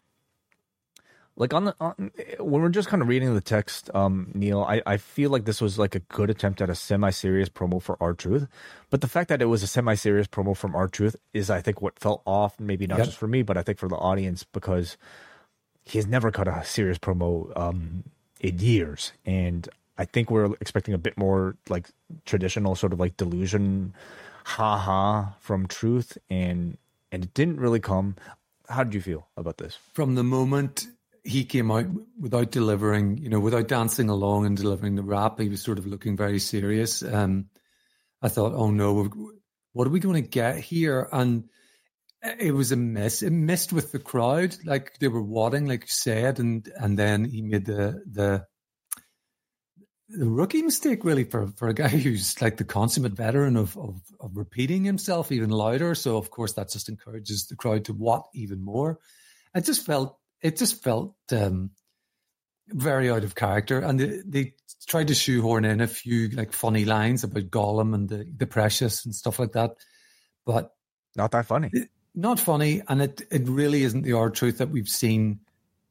Like on the on, when we're just kind of reading the text, um, Neil, I, I feel like this was like a good attempt at a semi-serious promo for R-Truth. But the fact that it was a semi-serious promo from R-Truth is, I think, what felt off. Maybe not yep. just for me, but I think for the audience, because he has never cut a serious promo um, in years, and I think we're expecting a bit more like traditional sort of like delusion, ha ha from Truth, and and it didn't really come. How did you feel about this? From the moment he came out without delivering, you know, without dancing along and delivering the rap, he was sort of looking very serious. Um, I thought, oh no, what are we going to get here? And it was a miss. It missed with the crowd, like they were wadding, like you said, and and then he made the the the rookie mistake, really, for, for a guy who's like the consummate veteran of, of of repeating himself even louder. So of course that just encourages the crowd to watt even more. I just felt. It just felt um, very out of character, and they, they tried to shoehorn in a few like funny lines about Gollum and the, the Precious and stuff like that, but not that funny. It, not funny, and it it really isn't the R-Truth that we've seen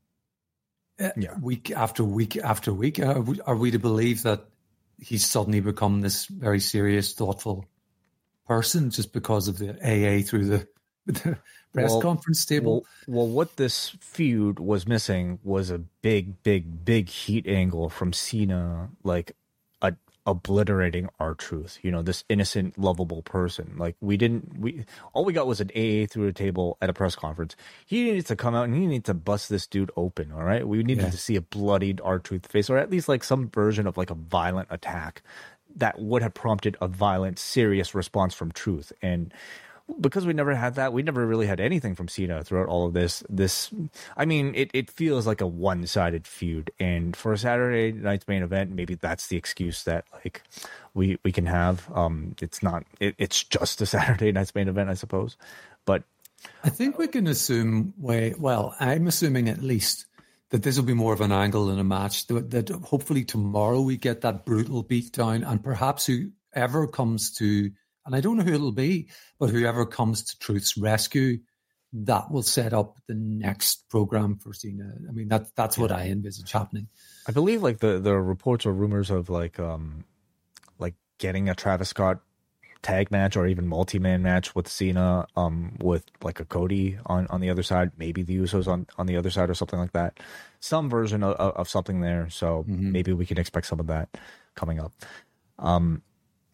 uh, yeah. week after week after week. Are we, are we to believe that he's suddenly become this very serious, thoughtful person just because of the A A through the the press well, conference table? Well, well, what this feud was missing was a big, big, big heat angle from Cena, like a, obliterating R-Truth. You know, this innocent, lovable person. Like we didn't, we all we got was an A A through a table at a press conference. He needed to come out and he needed to bust this dude open. All right, we needed yeah. to see a bloodied R-Truth face, or at least like some version of like a violent attack that would have prompted a violent, serious response from Truth. And because we never had that, we never really had anything from Cena throughout all of this. This, I mean, it, it feels like a one-sided feud. And for a Saturday night's main event, maybe that's the excuse that like we we can have. Um, it's not. It, it's just a Saturday night's main event, I suppose. But I think we can assume. Way well, I'm assuming at least that this will be more of an angle than a match. That, that hopefully tomorrow we get that brutal beatdown, and perhaps whoever comes to. And I don't know who it'll be, but whoever comes to Truth's rescue, that will set up the next program for Cena. I mean, that that's what I envisage happening. I believe like the, the reports or rumors of like um like getting a Travis Scott tag match or even multi-man match with Cena, um with like a Cody on, on the other side, maybe the Usos on, on the other side or something like that. Some version of, of something there. So mm-hmm. maybe we can expect some of that coming up. Um.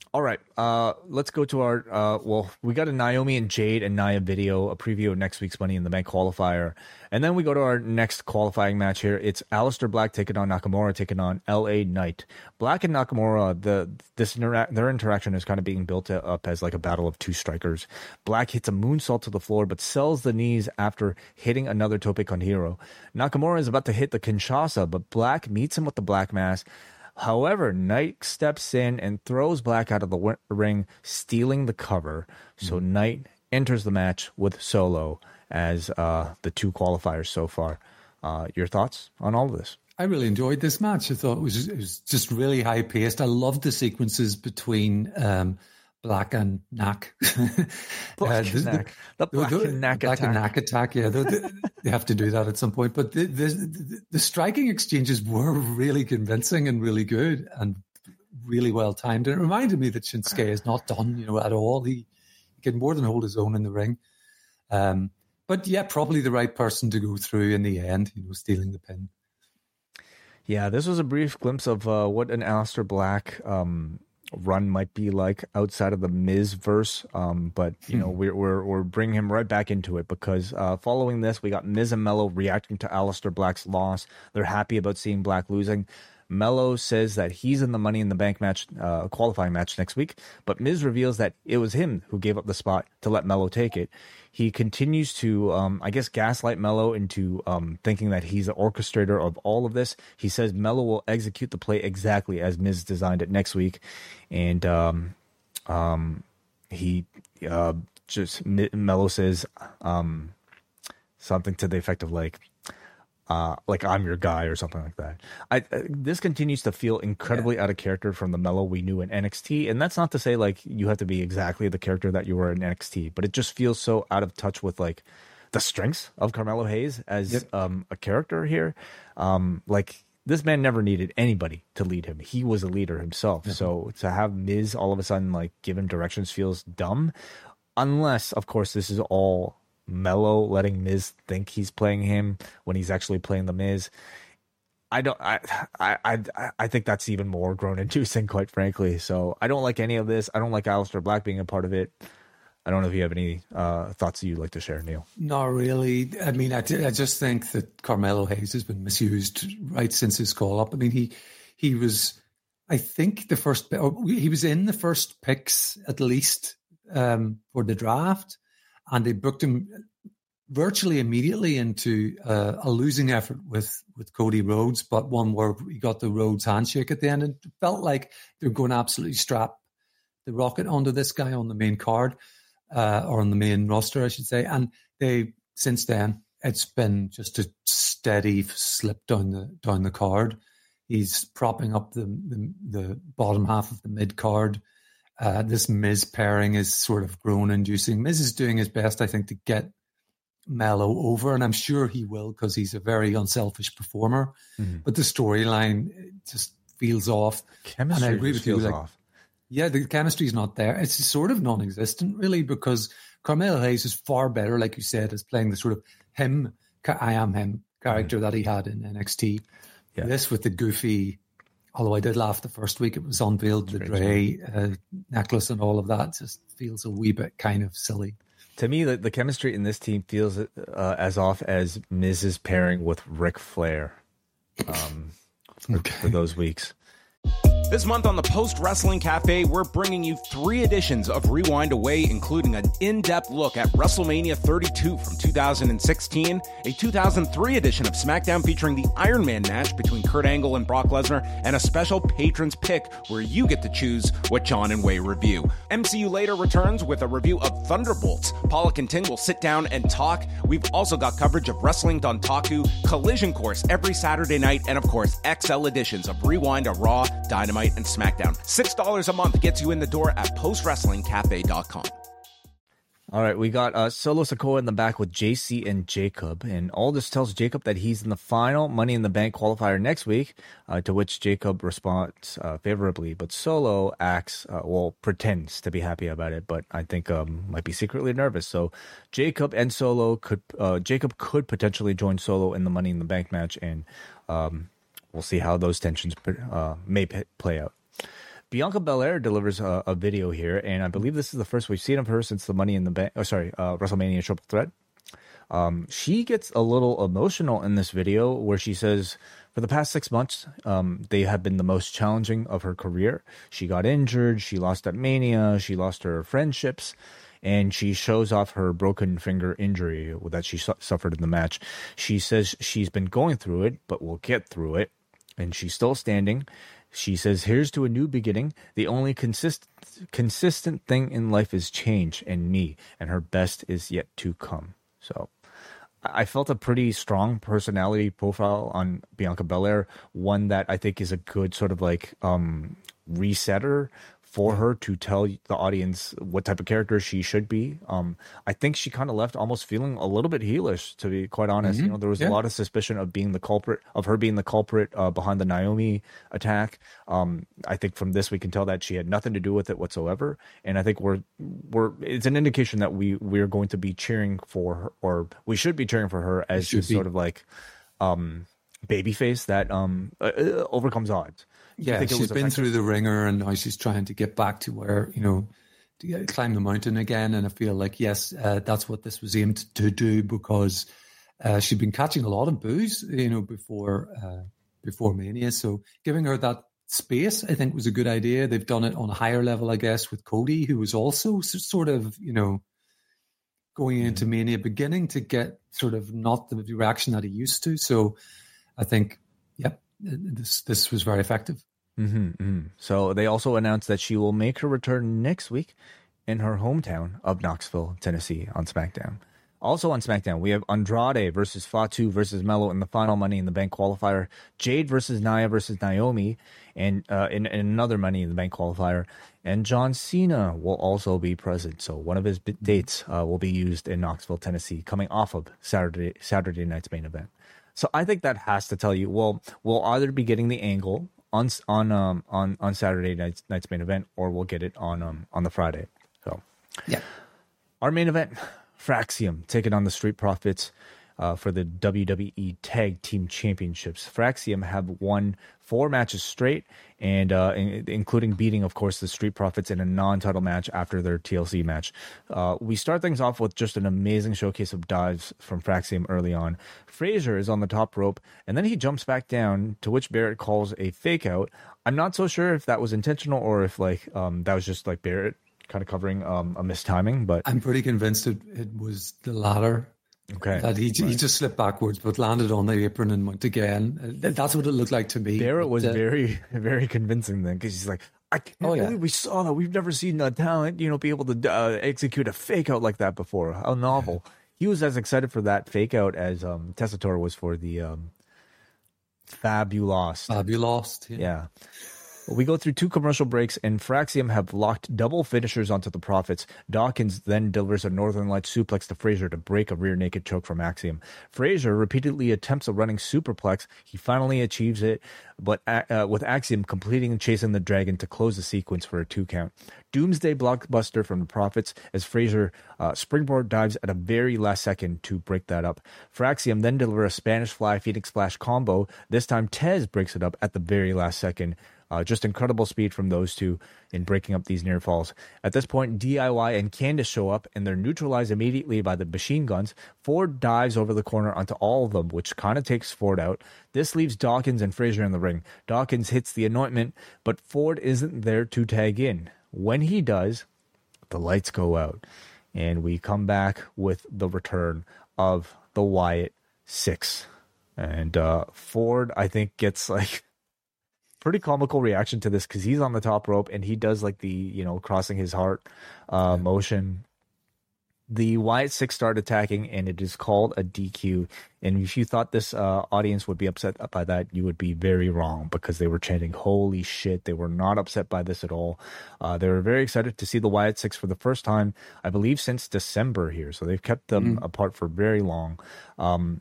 All right, uh, let's go to our, uh, well, we got a Naomi and Jade and Nia video, a preview of next week's Money in the Bank qualifier. And then we go to our next qualifying match here. It's Aleister Black taking on Nakamura, taking on L A Knight. Black and Nakamura, the this intera- their interaction is kind of being built up as like a battle of two strikers. Black hits a moonsault to the floor, but sells the knees after hitting another tope con hilo. Nakamura is about to hit the Kinshasa, but Black meets him with the Black Mass. However, Knight steps in and throws Black out of the w- ring, stealing the cover. So mm-hmm. Knight enters the match with Solo as uh, the two qualifiers so far. Uh, your thoughts on all of this? I really enjoyed this match. I thought it was, it was just really high paced. I loved the sequences between um, Black and Knack. Black uh, and Knack. The Black the, and Knack Black attack. and Knack attack, yeah. They, they have to do that at some point. But the, the, the, the striking exchanges were really convincing and really good and really well timed. And it reminded me that Shinsuke is not done, you know, at all. He, he can more than hold his own in the ring. Um, but yeah, probably the right person to go through in the end, you know, stealing the pin. Yeah, this was a brief glimpse of uh, what an Aleister Black um, run might be like outside of the Miz verse, um, but you know we're we're we're bringing him right back into it because uh, following this we got Miz and Mello reacting to Aleister Black's loss. They're happy about seeing Black losing. Mello says that he's in the Money in the Bank match, uh, qualifying match next week, but Miz reveals that it was him who gave up the spot to let Mello take it. He continues to, um, I guess, gaslight Mello into um, thinking that he's the orchestrator of all of this. He says Mello will execute the play exactly as Miz designed it next week, and um, um, he uh, just Mello says um, something to the effect of like. Uh, like I'm your guy or something like that. I uh, this continues to feel incredibly yeah. out of character from the Mello we knew in N X T, and that's not to say like you have to be exactly the character that you were in N X T, but it just feels so out of touch with like the strengths of Carmelo Hayes as yep. um, a character here. Um, like this man never needed anybody to lead him; he was a leader himself. Mm-hmm. So to have Miz all of a sudden like give him directions feels dumb, unless of course this is all Mello letting Miz think he's playing him when he's actually playing the Miz. I don't. I I I, I think that's even more groan-inducing, quite frankly. So I don't like any of this. I don't like Aleister Black being a part of it. I don't know if you have any uh, thoughts that you'd like to share, Neil. Not really. I mean, I, I just think that Carmelo Hayes has been misused right since his call up. I mean, he he was, I think, the first. He was in the first picks at least um, for the draft. And they booked him virtually immediately into uh, a losing effort with, with Cody Rhodes, but one where he got the Rhodes handshake at the end. And it felt like they were going to absolutely strap the rocket onto this guy on the main card, uh, or on the main roster, I should say. And they, since then, it's been just a steady slip down the down the card. He's propping up the the, the bottom half of the mid card. Uh, this Miz pairing is sort of groan-inducing. Miz is doing his best, I think, to get Mello over, and I'm sure he will because he's a very unselfish performer. Mm-hmm. But the storyline just feels off. Chemistry and I agree with you. Like, off. Yeah, the chemistry's not there. It's sort of non-existent, really, because Carmelo Hayes is far better, like you said, as playing the sort of him, I am him character mm-hmm. that he had in N X T. Yeah. This with the goofy... Although I did laugh the first week, it was unveiled the Dre uh, necklace and all of that. Just feels a wee bit kind of silly. To me, the, the chemistry in this team feels uh, as off as Miz's pairing with Ric Flair um, for, okay. for those weeks. This month on the Post Wrestling Cafe, we're bringing you three editions of Rewind Away, including an in-depth look at WrestleMania thirty-two from two thousand sixteen, a two thousand three edition of SmackDown featuring the Iron Man match between Kurt Angle and Brock Lesnar, and a special Patrons Pick where you get to choose what John and Way review. M C U Later returns with a review of Thunderbolts. Pollock and Ting will sit down and talk. We've also got coverage of Wrestling Dontaku, Collision Course every Saturday night, and of course, X L editions of Rewind, a Raw, Dynamite, and SmackDown. six dollars a month gets you in the door at post wrestling cafe dot com. All right, we got uh, Solo Sikoa in the back with J C and Jacob, and all this tells Jacob that he's in the final Money in the Bank qualifier next week, uh, to which Jacob responds uh, favorably, but Solo acts, uh, well, pretends to be happy about it, but I think um, might be secretly nervous. So Jacob and Solo could, uh, Jacob could potentially join Solo in the Money in the Bank match, and um, we'll see how those tensions uh, may p- play out. Bianca Belair delivers a, a video here, and I believe this is the first we've seen of her since the Money in the Bank. Oh, sorry, uh, WrestleMania Triple Threat. Um, she gets a little emotional in this video where she says, for the past six months, um, they have been the most challenging of her career. She got injured. She lost at Mania. She lost her friendships. And she shows off her broken finger injury that she su- suffered in the match. She says she's been going through it, but will get through it. And she's still standing. She says, here's to a new beginning. The only consist- consistent thing in life is change and me. And her best is yet to come. So I felt a pretty strong personality profile on Bianca Belair, one that I think is a good sort of like um, resetter for her to tell the audience what type of character she should be. Um, I think she kind of left almost feeling a little bit heelish, to be quite honest. Mm-hmm. You know, there was yeah. a lot of suspicion of being the culprit, of her being the culprit uh, behind the Naomi attack. Um, I think from this we can tell that she had nothing to do with it whatsoever. And I think we're we're it's an indication that we we're going to be cheering for her, or we should be cheering for her as this sort of like um, babyface that um, uh, overcomes odds. Yeah, she's been effective. Through the ringer, and now she's trying to get back to where, you know, to get, climb the mountain again. And I feel like, yes, uh, that's what this was aimed to do, because uh, she'd been catching a lot of boos, you know, before uh, before Mania. So giving her that space, I think, was a good idea. They've done it on a higher level, I guess, with Cody, who was also sort of, you know, going into mm-hmm. Mania, beginning to get sort of not the reaction that he used to. So I think, yep. This this was very effective. Mm-hmm, mm-hmm. So they also announced that she will make her return next week in her hometown of Knoxville, Tennessee, on SmackDown. Also on SmackDown, we have Andrade versus Fatu versus Melo in the final Money in the Bank qualifier. Jade versus Nia versus Naomi, and uh, in, in another Money in the Bank qualifier. And John Cena will also be present. So one of his b- dates uh, will be used in Knoxville, Tennessee, coming off of Saturday Saturday night's main event. So I think that has to tell you, well, we'll either be getting the angle on on um on, on Saturday night's, night's main event, or we'll get it on um on the Friday. So yeah, our main event, Fraxium taking on the Street Profits uh, for the W W E Tag Team Championships. Fraxium have won four matches straight, and uh, in, including beating, of course, the Street Profits in a non-title match after their T L C match. Uh, we start things off with just an amazing showcase of dives from Fraxium early on. Frazier is on the top rope, and then he jumps back down, to which Barrett calls a fake out. I'm not so sure if that was intentional or if like um, that was just like Barrett kind of covering um, a mistiming, but I'm pretty convinced it, it was the latter. Okay. That he, right. he just slipped backwards, but landed on the apron and went again. That's what it looked like to me. Barrett but, was uh, very, very convincing then, because he's like, I can't oh, yeah. believe we saw that. We've never seen a talent, you know, be able to uh, execute a fake out like that before. How novel. He was as excited for that fake out as um, Tessitore was for the um, Fabulous. Fabulous. Yeah. yeah. We go through two commercial breaks, and Fraxium have locked double finishers onto the Profits. Dawkins then delivers a Northern Light suplex to Frazier to break a rear naked choke from Axiom. Frazier repeatedly attempts a running superplex. He finally achieves it, but uh, with Axiom completing and chasing the Dragon to close the sequence for a two count. Doomsday blockbuster from the Profits as Frazier uh, springboard dives at a very last second to break that up. Fraxium then deliver a Spanish Fly Phoenix Splash combo. This time Tez breaks it up at the very last second. Uh, just incredible speed from those two in breaking up these near falls. At this point, D I Y and Candice show up, and they're neutralized immediately by the machine guns. Ford dives over the corner onto all of them, which kind of takes Ford out. This leaves Dawkins and Frazier in the ring. Dawkins hits the anointment, but Ford isn't there to tag in. When he does, the lights go out, and we come back with the return of the Wyatt Six. And uh, Ford, I think, gets like pretty comical reaction to this, because he's on the top rope and he does like the, you know, crossing his heart uh, motion. The Wyatt Six start attacking, and it is called a D Q. And if you thought this uh, audience would be upset by that, you would be very wrong, because they were chanting, holy shit. They were not upset by this at all. Uh, they were very excited to see the Wyatt Six for the first time, I believe, since December here. So they've kept them mm. apart for very long. Um,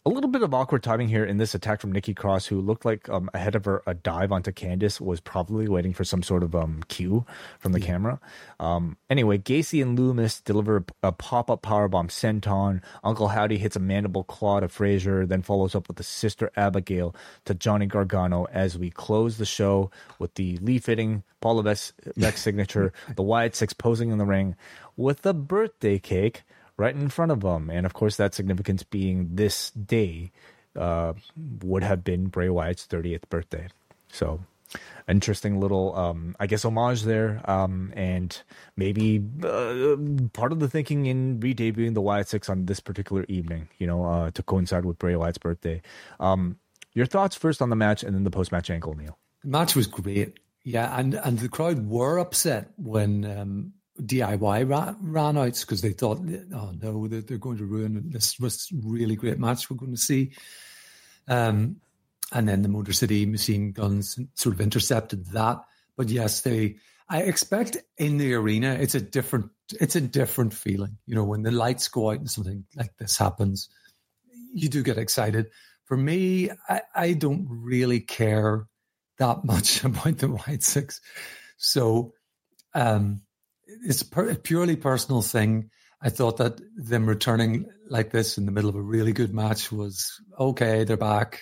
a little bit of awkward timing here in this attack from Nikki Cross, who looked like um, ahead of her, a dive onto Candice was probably waiting for some sort of um, cue from the yeah. camera. Um, anyway, Gacy and Loomis deliver a, a pop-up powerbomb senton. Uncle Howdy hits a mandible claw to Frazier, then follows up with the Sister Abigail to Johnny Gargano as we close the show with the Lee-fitting Paul Levesque signature, the Wyatt Six posing in the ring with a birthday cake right in front of them. And of course, that significance being this day uh, would have been Bray Wyatt's thirtieth birthday. So interesting little, um, I guess, homage there. Um, and maybe uh, part of the thinking in re-debuting the Wyatt Six on this particular evening, you know, uh, to coincide with Bray Wyatt's birthday. Um, your thoughts first on the match and then the post-match angle, Neil. The match was great. Yeah, and, and the crowd were upset when um, D I Y ran, ran out because they thought, oh no, they're, they're going to ruin it. This was a really great match we're going to see. Um, and then the Motor City Machine Guns sort of intercepted that. But yes, they. I expect in the arena, it's a different, it's a different feeling. You know, when the lights go out and something like this happens, you do get excited. For me, I, I don't really care that much about the Wyatt Six, so. Um, It's a, per, a purely personal thing. I thought that them returning like this in the middle of a really good match was okay. They're back.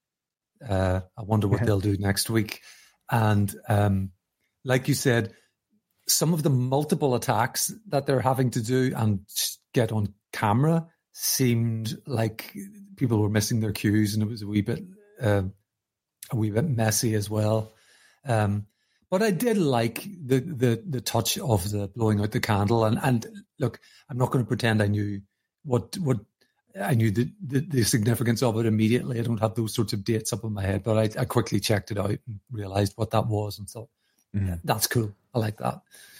Uh, I wonder what they'll do next week. And um, like you said, some of the multiple attacks that they're having to do and get on camera seemed like people were missing their cues, and it was a wee bit, uh, a wee bit messy as well. Um, But I did like the, the the touch of the blowing out the candle. And, and look, I'm not going to pretend I knew what what I knew the, the, the significance of it immediately. I don't have those sorts of dates up in my head, but I, I quickly checked it out and realized what that was and thought, mm-hmm. yeah, that's cool. I like that.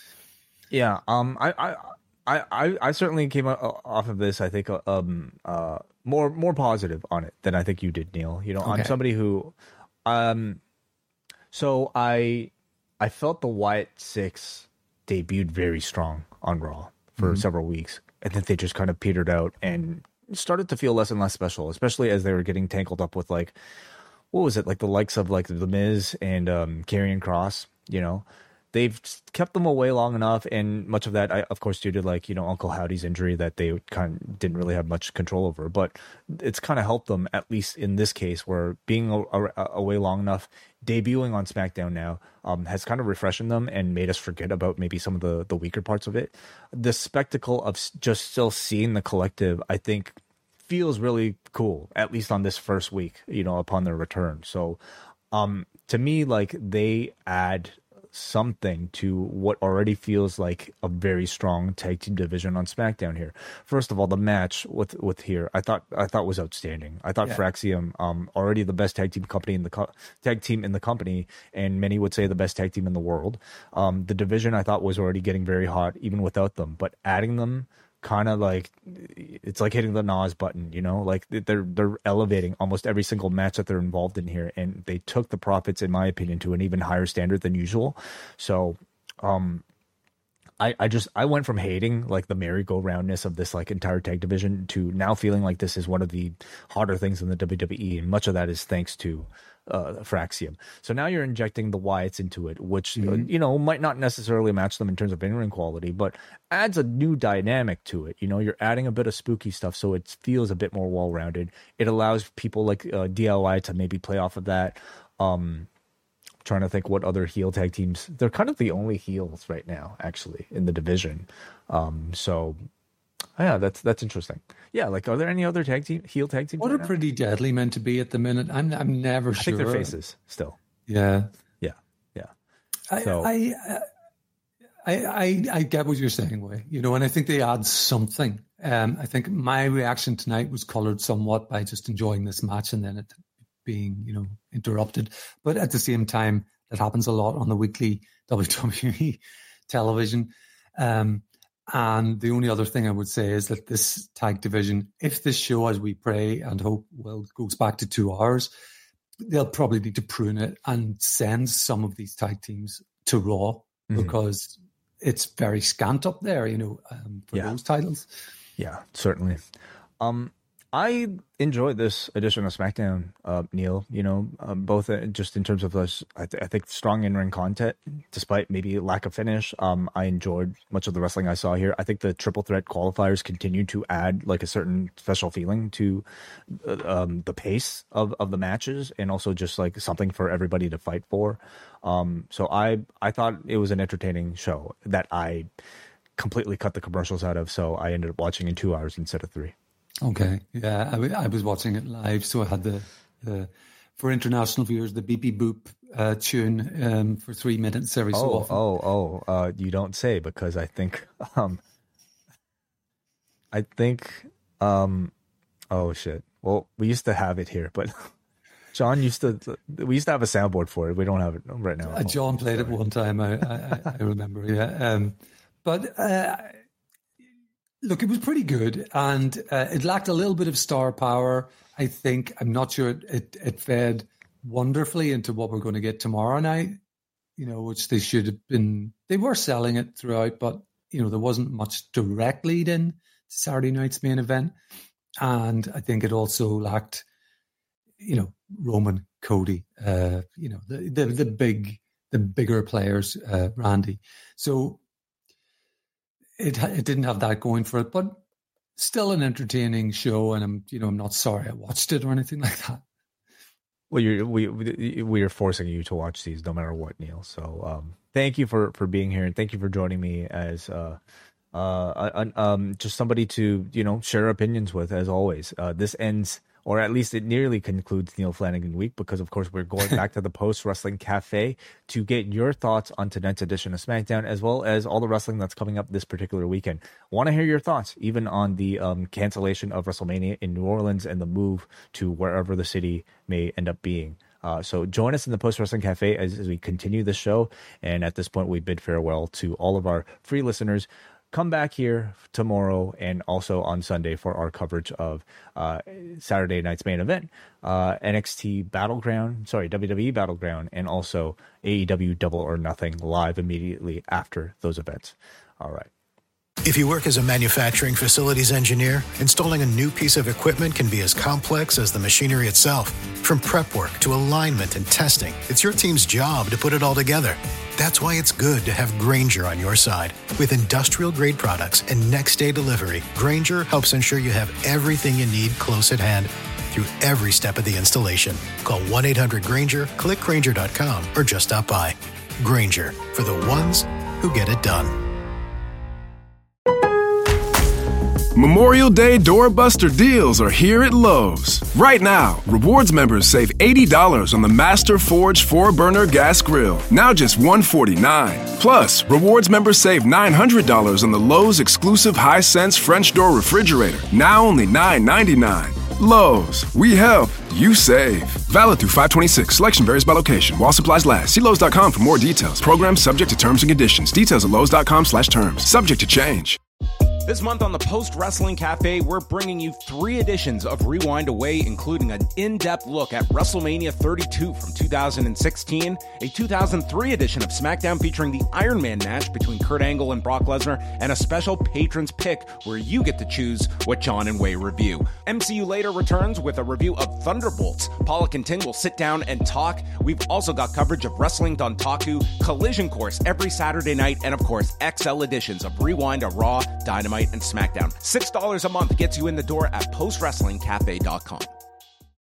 Yeah, um, I I I, I certainly came off of this, I think, um, uh, more more positive on it than I think you did, Neil. You know, okay. I'm somebody who, um, so I. I felt the Wyatt Six debuted very strong on Raw for mm-hmm. several weeks, and then they just kind of petered out and started to feel less and less special, especially as they were getting tangled up with, like, what was it, like the likes of like The Miz and um, Karrion Kross. You know, they've kept them away long enough, and much of that, I, of course, due to, like, you know, Uncle Howdy's injury that they kind of didn't really have much control over. But it's kind of helped them, at least in this case, where being a, a, away long enough, debuting on SmackDown now um, has kind of refreshed them and made us forget about maybe some of the, the weaker parts of it. The spectacle of just still seeing the collective, I think, feels really cool, at least on this first week, you know, upon their return. So um, to me, like, they add something to what already feels like a very strong tag team division on SmackDown here. First of all, the match with with here, I thought I thought was outstanding. I thought yeah. Fraxium, um, already the best tag team company in the co- tag team in the company, and many would say the best tag team in the world. Um, the division I thought was already getting very hot even without them, but adding them, kind of like, it's like hitting the Nas button, you know, like they're they're elevating almost every single match that they're involved in here, and they took the profits, in my opinion, to an even higher standard than usual. So um I, I just I went from hating like the merry-go-roundness of this like entire tag division to now feeling like this is one of the hotter things in the W W E, and much of that is thanks to uh Fraxium. So now you're injecting the Wyatts into it, which mm-hmm. uh, you know, might not necessarily match them in terms of in-ring quality, but adds a new dynamic to it. You know, you're adding a bit of spooky stuff, so it feels a bit more well-rounded. It allows people like uh, D I Y to maybe play off of that. Um, trying to think what other heel tag teams. They're kind of the only heels right now, actually, in the division. Um, so. Yeah, that's that's interesting. Yeah, like, are there any other tag team heel tag teams? What right are now? Pretty Deadly meant to be at the minute? I'm I'm never I sure. I think they're faces still. Yeah, yeah, yeah. I so. I, I I I get what you're saying, Way. You know, and I think they add something. Um, I think my reaction tonight was colored somewhat by just enjoying this match and then it being, you know, interrupted. But at the same time, that happens a lot on the weekly W W E television. Um, And the only other thing I would say is that this tag division, if this show, as we pray and hope, well, goes back to two hours, they'll probably need to prune it and send some of these tag teams to Raw mm-hmm. because it's very scant up there, you know, um, for yeah. those titles. Yeah, certainly. Um, I enjoyed this edition of SmackDown, uh, Neil. You know, um, both uh, just in terms of this, I, th- I think strong in-ring content, despite maybe lack of finish. Um, I enjoyed much of the wrestling I saw here. I think the triple threat qualifiers continue to add like a certain special feeling to uh, um, the pace of, of the matches, and also just like something for everybody to fight for. Um, so I I thought it was an entertaining show that I completely cut the commercials out of. So I ended up watching in two hours instead of three. Okay, yeah, I, w- I was watching it live, so I had the, the for international viewers the beepy boop uh, tune um, for three minutes every so oh, often. Oh, oh, uh, you don't say, because I think, um, I think, um, oh shit. Well, we used to have it here, but John used to. We used to have a soundboard for it. We don't have it right now. Uh, John played it one time. I I, I remember. Yeah, um, but. Uh, Look, it was pretty good, and uh, it lacked a little bit of star power. I think I'm not sure it, it, it fed wonderfully into what we're going to get tomorrow night. You know, which they should have been. They were selling it throughout, but you know there wasn't much direct lead in to Saturday night's main event, and I think it also lacked, you know, Roman, Cody, uh, you know, the, the the big the bigger players, uh, Randy. So. It it didn't have that going for it, but still an entertaining show, and I'm you know I'm not sorry I watched it or anything like that. Well, you're, we we are forcing you to watch these no matter what, Neil. So um, thank you for, for being here, and thank you for joining me as uh, uh, um, just somebody to you know share opinions with, as always. Uh, this ends, or at least it nearly concludes, Neil Flanagan Week, because of course we're going back to the Post Wrestling Cafe to get your thoughts on tonight's edition of SmackDown, as well as all the wrestling that's coming up this particular weekend. Want to hear your thoughts, even on the um, cancellation of WrestleMania in New Orleans and the move to wherever the city may end up being. Uh, so join us in the Post Wrestling Cafe as, as we continue the show. And at this point, we bid farewell to all of our free listeners. Come back here tomorrow and also on Sunday for our coverage of uh, Saturday night's main event, uh, N X T Battleground, sorry, W W E Battleground, and also A E W Double or Nothing live immediately after those events. All right. If you work as a manufacturing facilities engineer, installing a new piece of equipment can be as complex as the machinery itself. From prep work to alignment and testing, it's your team's job to put it all together. That's why it's good to have Grainger on your side. With industrial-grade products and next-day delivery, Grainger helps ensure you have everything you need close at hand through every step of the installation. Call one eight hundred Grainger, click Grainger dot com, or just stop by. Grainger, for the ones who get it done. Memorial Day doorbuster deals are here at Lowe's. Right now, rewards members save eighty dollars on the Master Forge four burner gas grill, now just one hundred forty-nine dollars. Plus, rewards members save nine hundred dollars on the Lowe's exclusive Hisense French door refrigerator, now only nine ninety-nine. Lowe's, we help, you save. Valid through five twenty-six. Selection varies by location. While supplies last. See Lowe's dot com for more details. Program subject to terms and conditions. Details at Lowe's dot com slash terms. Subject to change. This month on the Post Wrestling Cafe, we're bringing you three editions of Rewind Away, including an in-depth look at WrestleMania thirty-two from two thousand sixteen, a two thousand three edition of SmackDown featuring the Iron Man match between Kurt Angle and Brock Lesnar, and a special Patrons Pick where you get to choose what John and Way review. M C U Later returns with a review of Thunderbolts. Pollock and Ting will sit down and talk. We've also got coverage of Wrestling Dontaku, Collision Course every Saturday night, and of course, X L editions of Rewind, a Raw, Dynamite, and SmackDown. six dollars a month gets you in the door at post wrestling cafe dot com.